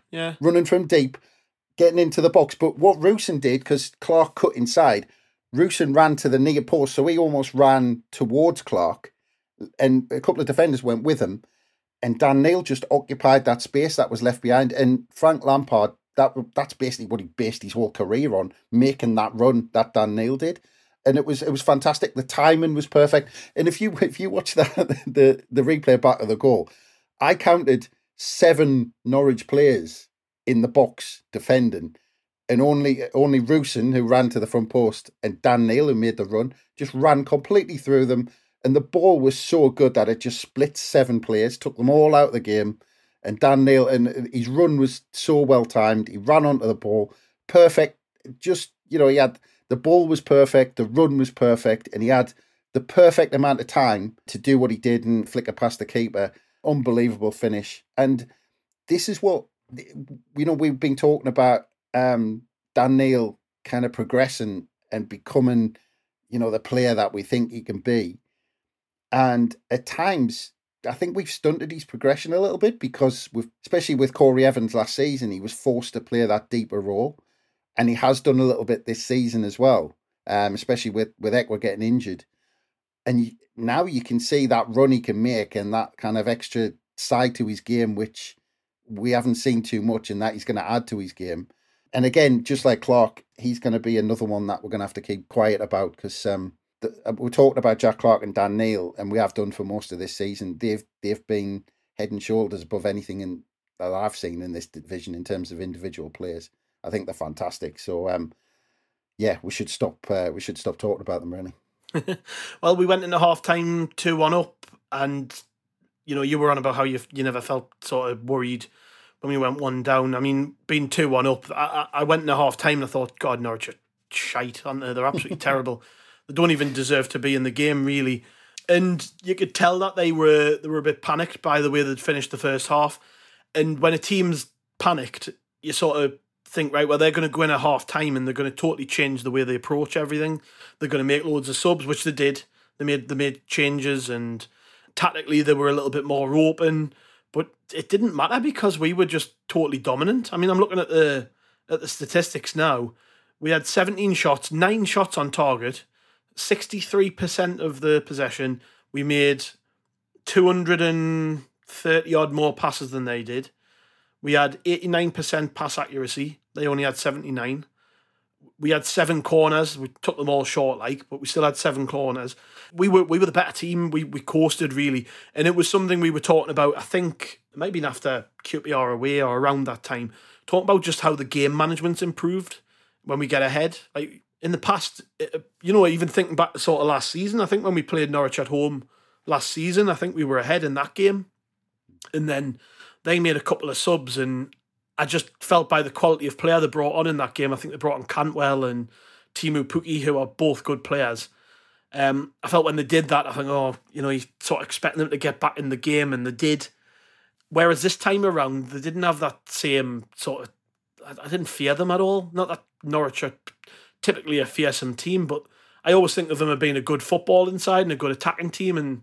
getting into the box. But what Rusyn did, because Clarke cut inside, Rusyn ran to the near post, so he almost ran towards Clarke, and a couple of defenders went with him, and Dan Neil just occupied that space that was left behind. And Frank Lampard, that's basically what he based his whole career on, making that run that Dan Neil did. and it was fantastic. The timing was perfect. And if you watch that the replay back of the goal, I counted 7 Norwich players in the box defending, and only Roosen, who ran to the front post, and Dan Neil, who made the run, just ran completely through them. And the ball was so good that it just split 7 players, took them all out of the game. And Dan Neil, and his run was so well timed. He ran onto the ball, perfect. Just, he had, the ball was perfect, the run was perfect, and he had the perfect amount of time to do what he did and flick it past the keeper. Unbelievable finish. And this is what, we've been talking about, Dan Neil kind of progressing and becoming, the player that we think he can be. And at times, I think we've stunted his progression a little bit because, especially with Corey Evans last season, he was forced to play that deeper role. And he has done a little bit this season as well, especially with Ekwa getting injured. And now you can see that run he can make and that kind of extra side to his game, which we haven't seen too much, and that he's going to add to his game. And again, just like Clark, he's going to be another one that we're going to have to keep quiet about because we're talking about Jack Clark and Dan Neil, and we have done for most of this season. They've been head and shoulders above anything that I've seen in this division in terms of individual players. I think they're fantastic. So, we should stop. We should stop talking about them, really. Well, we went into half time 2-1 up, and you were on about how you never felt sort of worried when we went 1 down. I mean, being 2-1 up, I went into half time and I thought, God, Norwich are shite, aren't they? They're absolutely terrible. They don't even deserve to be in the game, really. And you could tell that they were a bit panicked by the way they'd finished the first half. And when a team's panicked, you sort of think, right, well, they're going to go in at half time and they're going to totally change the way they approach everything. They're going to make loads of subs, which they did. They made changes, and tactically they were a little bit more open, but it didn't matter because we were just totally dominant. I mean, I'm looking at the statistics now. We had 17 shots, 9 shots on target, 63% of the possession. We made 230 odd more passes than they did. We had 89% pass accuracy. They only had 79. We had 7 corners. We took them all short, but we still had 7 corners. We were the better team. We coasted, really. And it was something we were talking about, I think, it might have been after QPR away or around that time, talking about just how the game management's improved when we get ahead. Like, in the past, even thinking back to sort of last season, I think when we played Norwich at home last season, I think we were ahead in that game. And then they made a couple of subs, and I just felt by the quality of player they brought on in that game. I think they brought on Cantwell and Timu Pukki, who are both good players. I felt when they did that, I think, you sort of expecting them to get back in the game, and they did. Whereas this time around, they didn't have that same sort of... I didn't fear them at all. Not that Norwich are typically a fearsome team, but I always think of them as being a good football inside and a good attacking team, and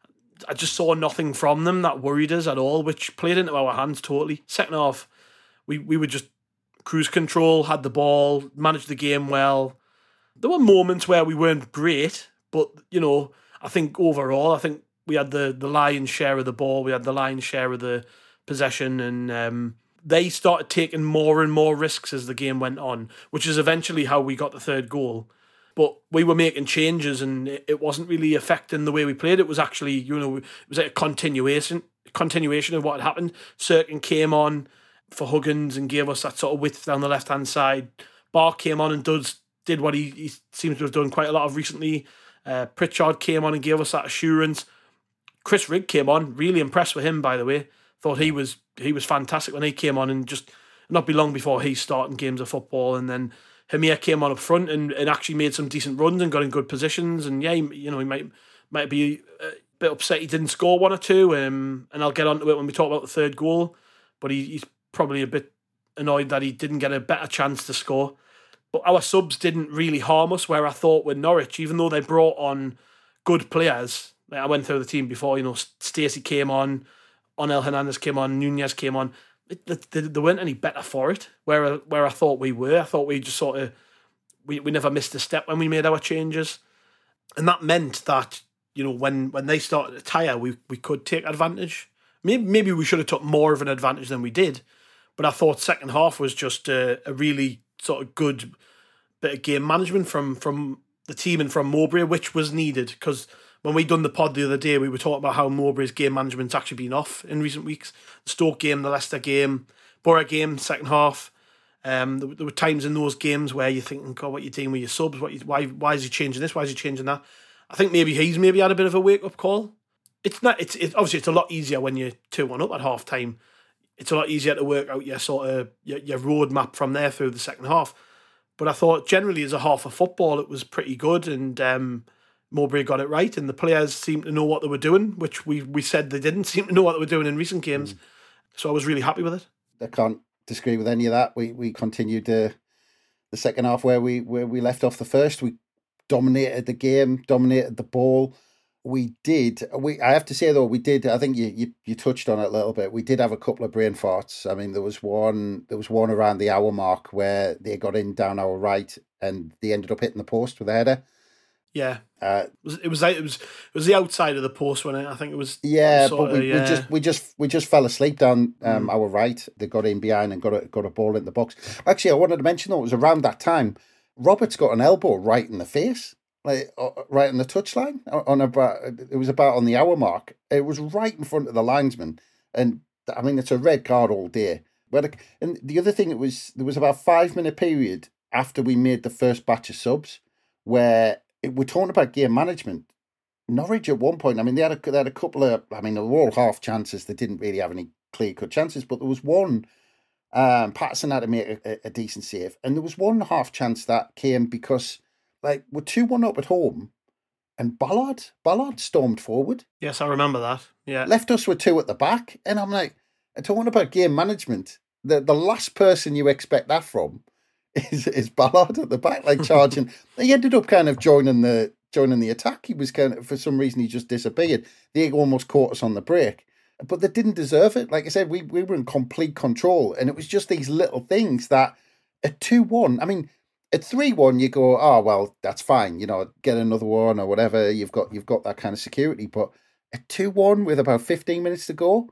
I just saw nothing from them that worried us at all, which played into our hands totally. Second half, we were just cruise control, had the ball, managed the game well. There were moments where we weren't great, but, I think overall, we had the lion's share of the ball, we had the lion's share of the possession, and they started taking more and more risks as the game went on, which is eventually how we got the third goal. But we were making changes, and it wasn't really affecting the way we played. It was actually, it was like a continuation of what had happened. Sirkin came on for Huggins and gave us that sort of width down the left-hand side. Barr came on and did what he seems to have done quite a lot of recently. Pritchard came on and gave us that assurance. Chris Rigg came on, really impressed with him, by the way. Thought he was fantastic when he came on, and just not be long before he's starting games of football. And then Hamir came on up front and actually made some decent runs and got in good positions. And he might be a bit upset he didn't score 1 or 2. And I'll get onto it when we talk about the third goal. But he's probably a bit annoyed that he didn't get a better chance to score. But our subs didn't really harm us, where I thought with Norwich, even though they brought on good players, like I went through the team before, Stacey came on, Onel Hernandez came on, Nunez came on. They weren't any better for it, where I thought we were. I thought we just sort of, we never missed a step when we made our changes. And that meant that, when they started to tire, we could take advantage. Maybe we should have took more of an advantage than we did. But I thought second half was just a really sort of good bit of game management from the team in from Mowbray, which was needed, because when we done the pod the other day, we were talking about how Mowbray's game management's actually been off in recent weeks. The Stoke game, the Leicester game, Borough game, second half. There were times in those games where you're thinking, God, what are you doing with your subs? Why is he changing this? Why is he changing that? I think he's had a bit of a wake-up call. It's obviously it's a lot easier when you're 2-1 up at half time. It's a lot easier to work out your sort of your roadmap from there through the second half. But I thought generally as a half of football it was pretty good, and Mowbray got it right, and the players seemed to know what they were doing, which we said they didn't seem to know what they were doing in recent games. So I was really happy with it. I can't disagree with any of that. We continued the second half where we left off the first. We dominated the game, dominated the ball. I have to say though, we did. I think you touched on it a little bit. We did have a couple of brain farts. I mean, there was one around the hour mark where they got in down our right and they ended up hitting the post with a header. Yeah, it was the outside of the post when I think it was. Yeah, but we just fell asleep down our right. They got in behind and got a ball in the box. Actually, I wanted to mention though, it was around that time Roberts got an elbow right in the face, like right on the touchline. It was about on the hour mark. It was right in front of the linesman, and I mean it's a red card all day. And the other thing, there was about 5-minute period after we made the first batch of subs where. We're talking about game management. Norwich at one point, I mean, they had a couple of, I mean, they were all half chances. They didn't really have any clear-cut chances, but there was one, Patterson had to make a decent save, and there was one half chance that came because, like, we're 2-1 up at home, and Ballard stormed forward. Yes, I remember that. Yeah. Left us with 2 at the back, and I'm like, talking about game management, the last person you expect that from is Ballard at the back, like charging. He ended up kind of joining the attack. He was kind of, for some reason, he just disappeared. They almost caught us on the break, but they didn't deserve it. Like I said, we were in complete control, and it was just these little things that at 2-1, I mean, at 3-1, you go, oh well, that's fine. You know, get another one or whatever. You've got that kind of security. But at 2-1 with about 15 minutes to go,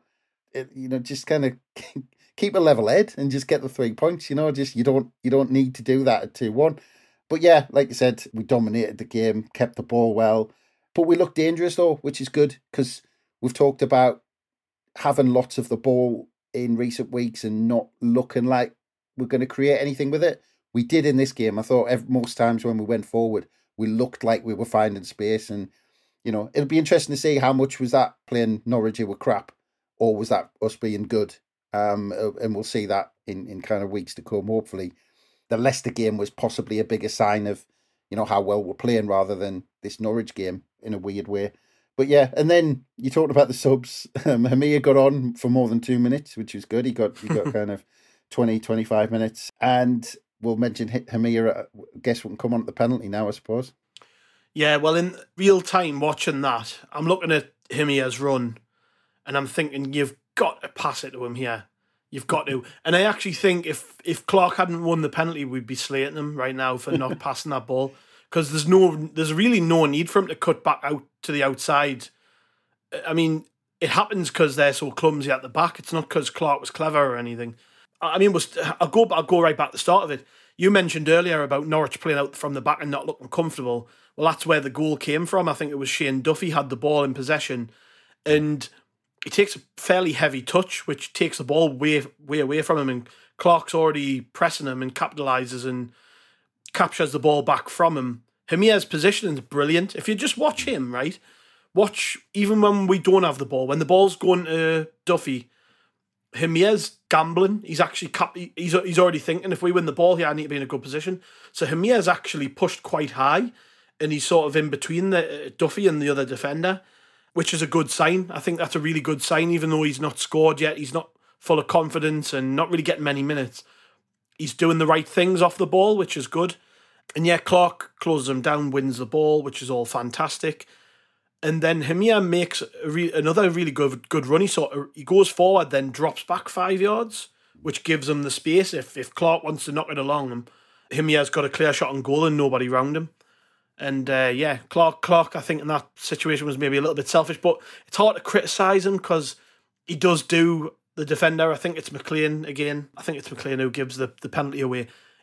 just kind of. Keep a level head and just get the 3 points. You don't need to do that at 2-1. But yeah, like I said, we dominated the game, kept the ball well, but we looked dangerous though, which is good because we've talked about having lots of the ball in recent weeks and not looking like we're going to create anything with it. We did in this game. I thought most times when we went forward, we looked like we were finding space, and it'll be interesting to see how much was that playing Norwich who were crap, or was that us being good. And we'll see that in kind of weeks to come, hopefully. The Leicester game was possibly a bigger sign of, how well we're playing rather than this Norwich game in a weird way. But yeah, and then you talked about the subs. Hamir got on for more than 2 minutes, which was good. He got kind of 20, 25 minutes. And we'll mention Hamir, guess what can come on at the penalty now, I suppose. Yeah, well, in real time watching that, I'm looking at Hamir's run and I'm thinking, you've got to pass it to him here. You've got to. And I actually think if Clark hadn't won the penalty, we'd be slating him right now for not passing that ball. Because there's really no need for him to cut back out to the outside. I mean, it happens because they're so clumsy at the back. It's not because Clark was clever or anything. I mean, I'll go right back to the start of it. You mentioned earlier about Norwich playing out from the back and not looking comfortable. Well, that's where the goal came from. I think it was Shane Duffy had the ball in possession, and he takes a fairly heavy touch, which takes the ball way away from him, and Clark's already pressing him and capitalises and captures the ball back from him. Hamir's positioning is brilliant. If you just watch him, right? Watch, even when we don't have the ball, when the ball's going to Duffy, Hamir's gambling. He's actually he's already thinking, if we win the ball here, I need to be in a good position. So Hamir's actually pushed quite high, and he's sort of in between the Duffy and the other defender, which is a good sign. I think that's a really good sign, even though he's not scored yet. He's not full of confidence and not really getting many minutes. He's doing the right things off the ball, which is good. And yeah, Clark closes him down, wins the ball, which is all fantastic. And then Hamir makes another really good run. He goes forward, then drops back 5 yards, which gives him the space. If Clark wants to knock it along, Hamir's got a clear shot on goal and nobody round him. And Clark, I think in that situation was maybe a little bit selfish, but it's hard to criticise him because he does do the defender. I think it's McLean again. I think it's McLean who gives the penalty away.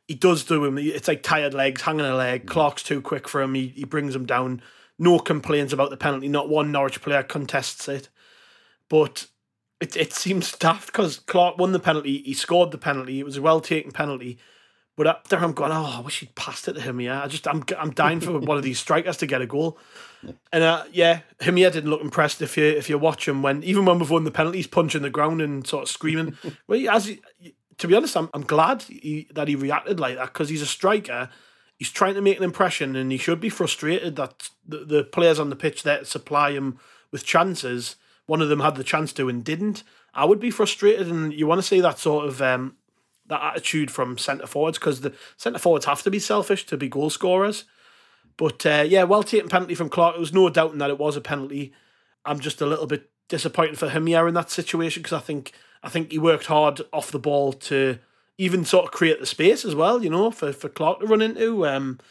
he does do him. It's like tired legs, hanging a leg. Clark's too quick for him. He brings him down. No complaints about the penalty. Not one Norwich player contests it. But it seems daft because Clark won the penalty. He scored the penalty. It was a well-taken penalty. But up there, I'm going, I wish he'd passed it to him. Yeah, I'm dying for one of these strikers to get a goal. And Himia didn't look impressed. If you watch him even when we've won the penalty, he's punching the ground and sort of screaming. Well, to be honest, I'm glad that he reacted like that because he's a striker. He's trying to make an impression, and he should be frustrated that the players on the pitch there to supply him with chances. One of them had the chance to and didn't. I would be frustrated, and you want to see that sort of that attitude from centre forwards because the centre forwards have to be selfish to be goal scorers. But well taken penalty from Clark. There was no doubting that it was a penalty. I'm just a little bit disappointed for him here in that situation because I think he worked hard off the ball to even sort of create the space as well, for Clark to run into.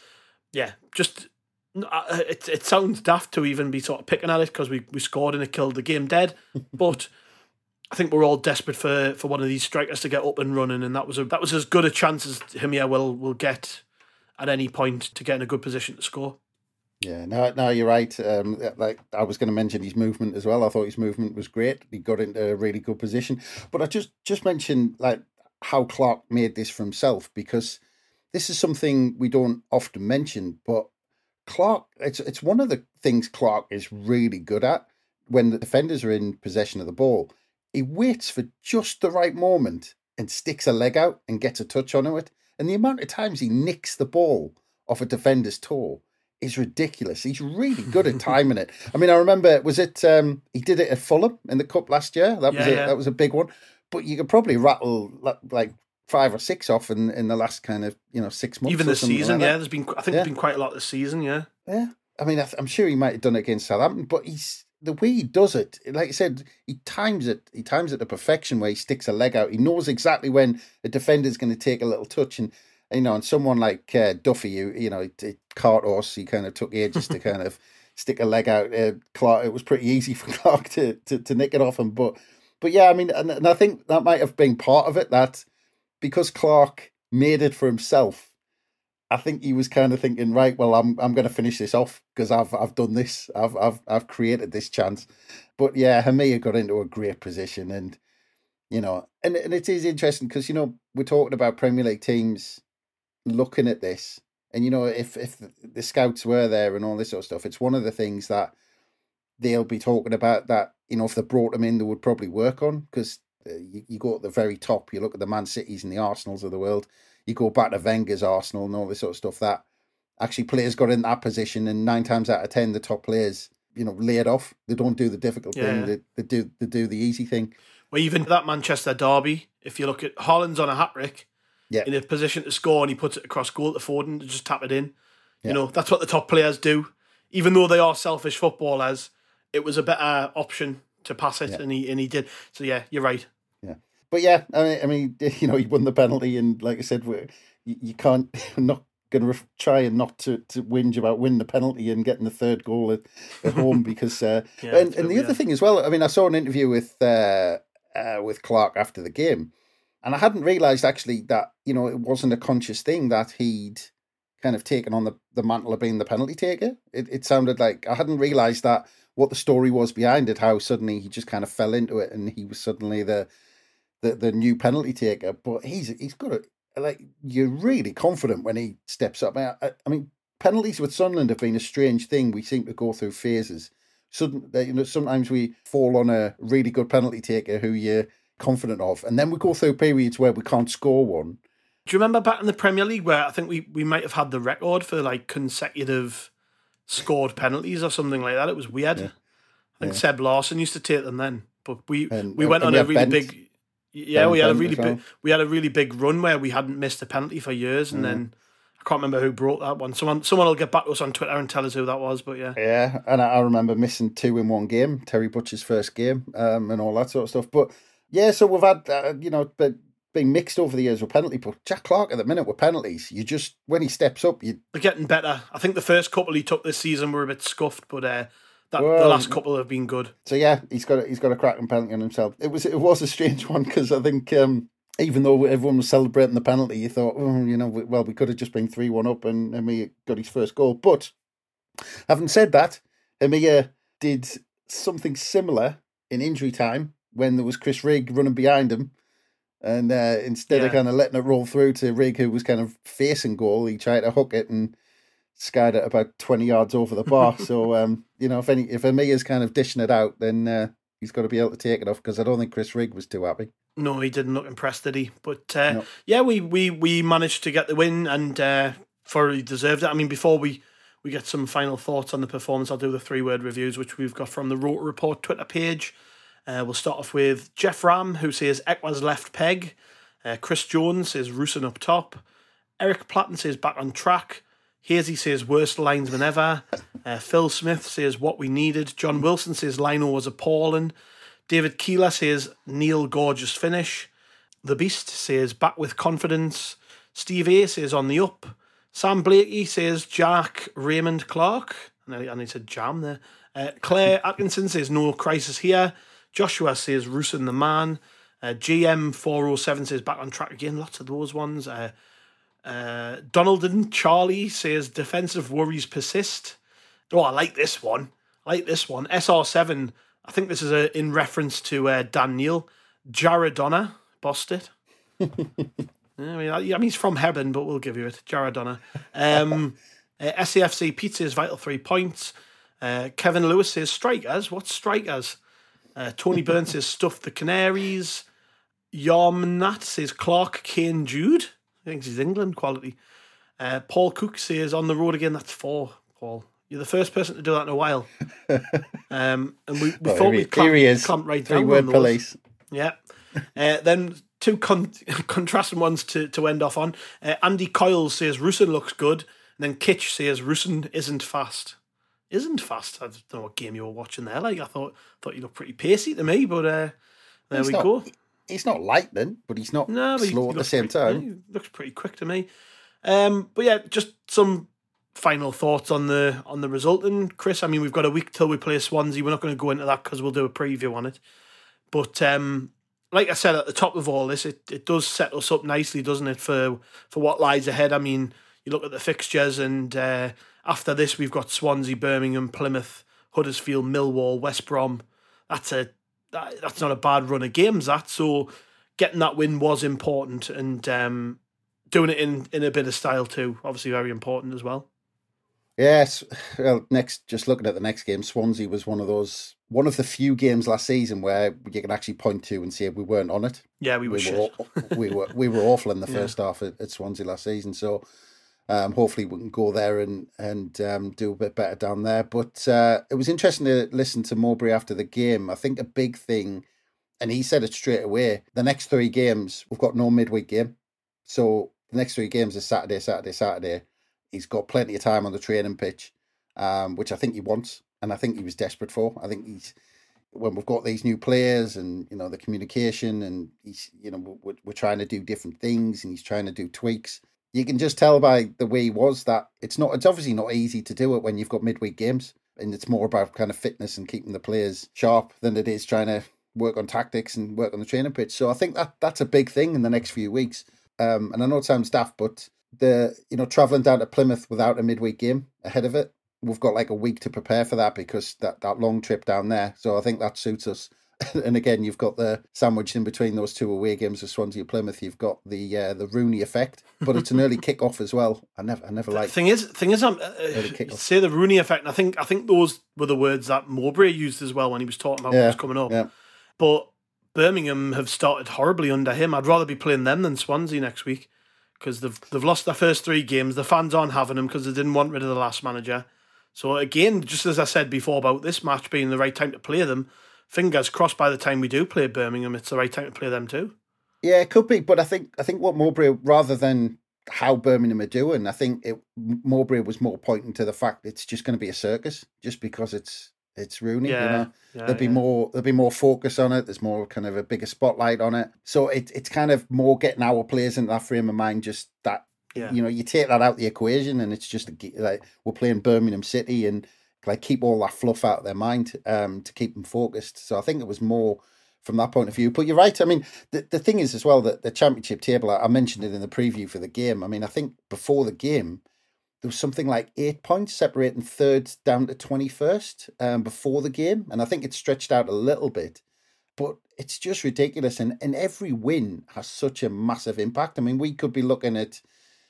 It sounds daft to even be sort of picking at it because we scored and it killed the game dead. But I think we're all desperate for one of these strikers to get up and running, and that was as good a chance as Himia will get at any point to get in a good position to score. Yeah, no, you're right. Like I was going to mention his movement as well. I thought his movement was great. He got into a really good position. But I just mentioned like how Clark made this for himself because this is something we don't often mention. But Clark, it's one of the things Clark is really good at when the defenders are in possession of the ball. He waits for just the right moment and sticks a leg out and gets a touch onto it. And the amount of times he nicks the ball off a defender's toe is ridiculous. He's really good at timing it. I mean, I remember, was it, he did it at Fulham in the Cup last year? That was a big one. But you could probably rattle like 5 or 6 off in the last kind of, 6 months. Even this season, like there's been quite a lot this season, yeah. Yeah. I mean, I'm sure he might have done it against Southampton, but the way he does it, like I said, he times it to perfection where he sticks a leg out. He knows exactly when a defender's going to take a little touch and someone like Duffy, Carthorse, he kind of took ages to kind of stick a leg out. Clark, it was pretty easy for Clark to nick it off him. But yeah, I mean, and I think that might have been part of it, that because Clark made it for himself, I think he was kind of thinking, right, well, I'm going to finish this off because I've done this. I've created this chance. But yeah, Himia got into a great position, and and it is interesting because we're talking about Premier League teams looking at this, and if the scouts were there and all this sort of stuff, it's one of the things that they'll be talking about that if they brought them in, they would probably work on because you go at the very top, you look at the Man Cities and the Arsenals of the world. You go back to Wenger's Arsenal and all this sort of stuff that actually players got in that position, and 9 times out of 10, the top players, lay it off. They don't do the difficult thing. They do the easy thing. Well, even that Manchester derby, if you look at Haaland's on a hat-trick, in a position to score, and he puts it across goal to Foden to just tap it in. Yeah. That's what the top players do. Even though they are selfish footballers, it was a better option to pass it, and he did. So yeah, you're right. But yeah, I mean, he won the penalty, and like I said, you can't. I'm not going to try and not to whinge about winning the penalty and getting the third goal at home because. And the other thing as well, I mean, I saw an interview with Clark after the game, and I hadn't realised actually that it wasn't a conscious thing that he'd kind of taken on the mantle of being the penalty taker. It sounded like I hadn't realised that what the story was behind it, how suddenly he just kind of fell into it, and he was suddenly the new penalty taker. But he's got it. Like, you're really confident when he steps up. I mean, penalties with Sunderland have been a strange thing. We seem to go through phases. Sometimes we fall on a really good penalty taker who you're confident of, and then we go through periods where we can't score one. Do you remember back in the Premier League where I think we might have had the record for like consecutive scored penalties or something like that? It was weird. I think Seb Larson used to take them then, but we went on a really big. Yeah, we had a really big run where we hadn't missed a penalty for years, and then I can't remember who brought that one. Someone will get back to us on Twitter and tell us who that was. But yeah, and I remember missing 2 in one game, Terry Butcher's first game, and all that sort of stuff. But yeah, so we've had been mixed over the years with penalty. But Jack Clark at the minute with penalties, you just when he steps up, they're getting better. I think the first couple he took this season were a bit scuffed, but. The last couple have been good. So yeah, he's got a cracking penalty on himself. It was a strange one because I think even though everyone was celebrating the penalty, you thought, we could have just been 3-1 up and Amir got his first goal. But having said that, Amir did something similar in injury time when there was Chris Rigg running behind him. And instead of kind of letting it roll through to Rigg, who was kind of facing goal, he tried to hook it and skied it about 20 yards over the bar. So, if Amir's kind of dishing it out, then he's got to be able to take it off, because I don't think Chris Rigg was too happy. No, he didn't look impressed, did he? But No. we managed to get the win and thoroughly deserved it. I mean, before we get some final thoughts on the performance, I'll do the 3-word reviews, which we've got from the Rotor Report Twitter page. We'll start off with Jeff Ram, who says Ekwa's left peg. Chris Jones says Rusyn up top. Eric Platten says back on track. Hazy says worst linesman ever. Phil Smith says what we needed. John Wilson says Lino was appalling. David Keeler says Neil gorgeous finish. The Beast says back with confidence. Steve A says on the up. Sam Blakey says Jack Raymond Clark. And he said jam there. Claire Atkinson says no crisis here. Joshua says Rusyn the man. GM407 says back on track again. Lots of those ones. Donaldson Charlie says defensive worries persist. Oh, I like this one. SR7, I think this is in reference to Dan Neil. Jaredonna, bossed it. I mean, he's from Hebburn, but we'll give you it. Jaredonna. SAFC Pizza is vital 3 points. Kevin Lewis says strikers. What's strikers? Tony Burns says stuff the Canaries. Yarmnat says Clark, Kane, Jude. I think he's England quality. Paul Cook says on the road again. That's 4, Paul. You're the first person to do that in a while. And we thought we'd clamp right down. 3-word police. Yeah. Then 2 contrasting ones to end off on. Andy Coyle says Rusyn looks good. And then Kitch says Rusyn isn't fast. Isn't fast? I don't know what game you were watching there. Like, I thought you looked pretty pacey to me, but there we go. He's not lightning, but he's not slow at the same time. He looks pretty quick to me. But yeah, just some final thoughts on the result. And Chris, I mean, we've got a week till we play Swansea. We're not going to go into that because we'll do a preview on it. But like I said at the top of all this, it does set us up nicely, doesn't it, for what lies ahead? I mean, you look at the fixtures, and after this, we've got Swansea, Birmingham, Plymouth, Huddersfield, Millwall, West Brom. That's not a bad run of games, that. So getting that win was important, and doing it in a bit of style too, obviously very important as well. Yes. Well, just looking at the next game, Swansea was one of the few games last season where you can actually point to and say we weren't on it. Yeah, we were shit. we were awful in the first half at Swansea last season. So hopefully we can go there and do a bit better down there. But it was interesting to listen to Mowbray after the game. I think a big thing, and he said it straight away, the next 3 games, we've got no midweek game. So the next 3 games are Saturday. He's got plenty of time on the training pitch, which I think he wants, and I think he was desperate for. I think when we've got these new players and, the communication, and he's, we're trying to do different things, and he's trying to do tweaks. You can just tell by the way he was that it's obviously not easy to do it when you've got midweek games, and it's more about kind of fitness and keeping the players sharp than it is trying to work on tactics and work on the training pitch. So I think that's a big thing in the next few weeks. And I know it sounds daft, but traveling down to Plymouth without a midweek game ahead of it, we've got like a week to prepare for that, because that long trip down there. So I think that suits us. And again, you've got the sandwich in between those 2 away games of Swansea and Plymouth. You've got the Rooney effect, but it's an early kick-off as well. I never liked. Thing is, say the Rooney effect. And I think those were the words that Mowbray used as well when he was talking about what was coming up. Yeah. But Birmingham have started horribly under him. I'd rather be playing them than Swansea next week, because they've lost their first 3 games. The fans aren't having them because they didn't want rid of the last manager. So again, just as I said before about this match being the right time to play them, fingers crossed by the time we do play Birmingham, it's the right time to play them too. Yeah, it could be, but I think what Mowbray, rather than how Birmingham are doing, I think Mowbray was more pointing to the fact it's just going to be a circus, just because it's Rooney. There'll be more focus on it. There's more kind of a bigger spotlight on it. So it's kind of more getting our players into that frame of mind. Just that you take that out the equation, and it's just like we're playing Birmingham City, and like keep all that fluff out of their mind to keep them focused. So I think it was more from that point of view. But you're right. I mean, the thing is as well that the championship table, I mentioned it in the preview for the game. I mean, I think before the game, there was something like 8 points separating third down to 21st before the game. And I think it stretched out a little bit. But it's just ridiculous. And every win has such a massive impact. I mean, we could be looking at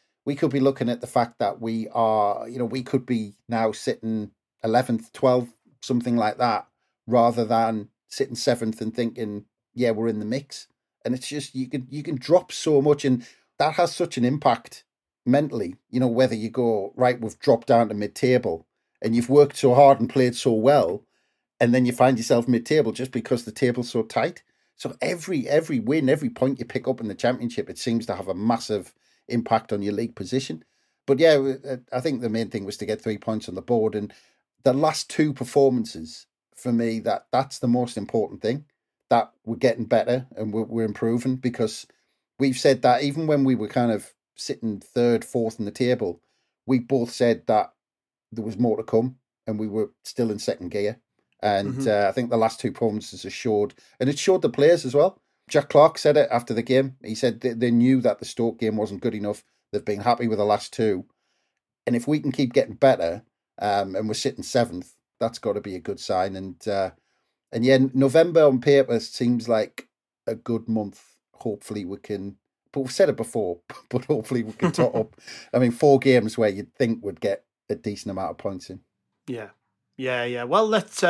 the fact that we are, we could be now sitting 11th, 12th, something like that, rather than sitting 7th and thinking, yeah, we're in the mix. And it's just, you can drop so much, and that has such an impact mentally, whether you go, right, we've dropped down to mid-table and you've worked so hard and played so well, and then you find yourself mid-table just because the table's so tight. So every win, every point you pick up in the championship, it seems to have a massive impact on your league position. But yeah, I think the main thing was to get 3 points on the board, and the last two performances, for me, that's the most important thing, that we're getting better and we're improving, because we've said that even when we were kind of sitting third, fourth in the table, we both said that there was more to come and we were still in second gear. And I think the last two performances have showed, and it showed the players as well. Jack Clark said it after the game. He said they knew that the Stoke game wasn't good enough. They've been happy with the last two. And if we can keep getting better, and we're sitting 7th, that's got to be a good sign. And yeah, November on paper seems like a good month. Hopefully we can, but we've said it before, but hopefully we can top up. I mean, 4 games where you'd think would get a decent amount of points in. Yeah. Well, let's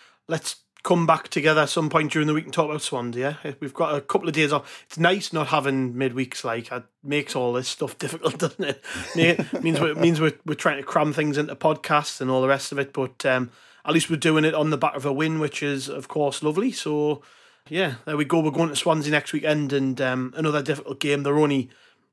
come back together at some point during the week and talk about Swansea. Yeah? We've got a couple of days off. It's nice not having midweeks. Like, it makes all this stuff difficult, doesn't it? It means we're trying to cram things into podcasts and all the rest of it. But at least we're doing it on the back of a win, which is, of course, lovely. So yeah, there we go. We're going to Swansea next weekend, and another difficult game. They're only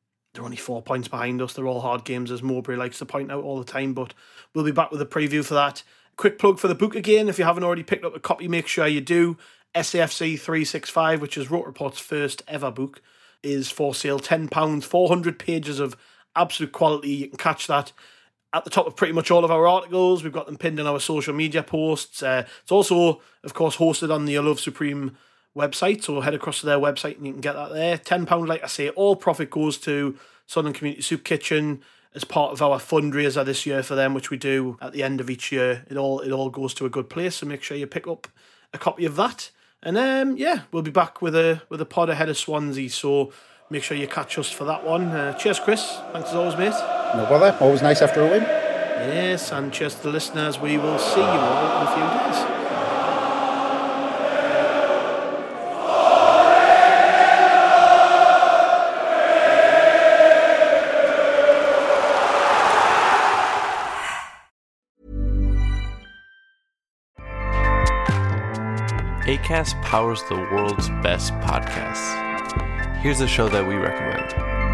4 points behind us. They're all hard games, as Mowbray likes to point out all the time. But we'll be back with a preview for that. Quick plug for the book again. If you haven't already picked up a copy, make sure you do. SAFC 365, which is Roker Report's first ever book, is for sale. £10, 400 pages of absolute quality. You can catch that at the top of pretty much all of our articles. We've got them pinned in our social media posts. It's also, of course, hosted on the I Love Supreme website, so head across to their website and you can get that there. £10, like I say, all profit goes to Sunderland Community Soup Kitchen as part of our fundraiser this year for them, which we do at the end of each year. It all goes to a good place, so make sure you pick up a copy of that. And we'll be back with a pod ahead of Swansea, so make sure you catch us for that one. Cheers, Chris. Thanks as always, mate. No bother. Always nice after a win. Yes, and cheers to the listeners. We will see you all in a few days. Acast powers the world's best podcasts. Here's a show that we recommend.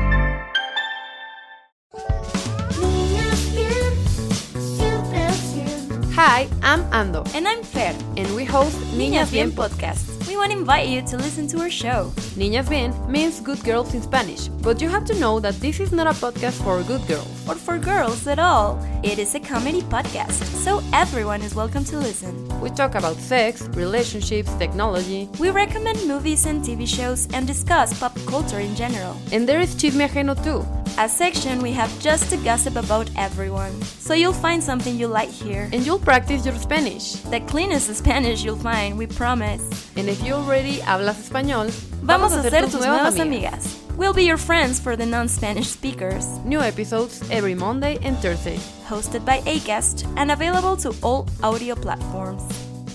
Hi, I'm Ando. And I'm Fer. And we host Niñas Bien podcast. We want to invite you to listen to our show. Niñas Bien means good girls in Spanish, but you have to know that this is not a podcast for good girls. Or for girls at all. It is a comedy podcast, so everyone is welcome to listen. We talk about sex, relationships, technology. We recommend movies and TV shows and discuss pop culture in general. And there is Chisme Ajeno too. A section we have just to gossip about everyone. So you'll find something you like here. And you'll practice your Spanish. The cleanest Spanish you'll find, we promise. And if you already hablas español, vamos a ser tus nuevas amigas. We'll be your friends for the non-Spanish speakers. New episodes every Monday and Thursday. Hosted by Acast and available to all audio platforms.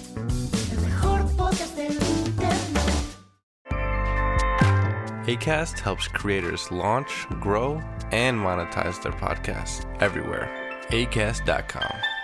Acast helps creators launch, grow, and monetize their podcasts everywhere. Acast.com.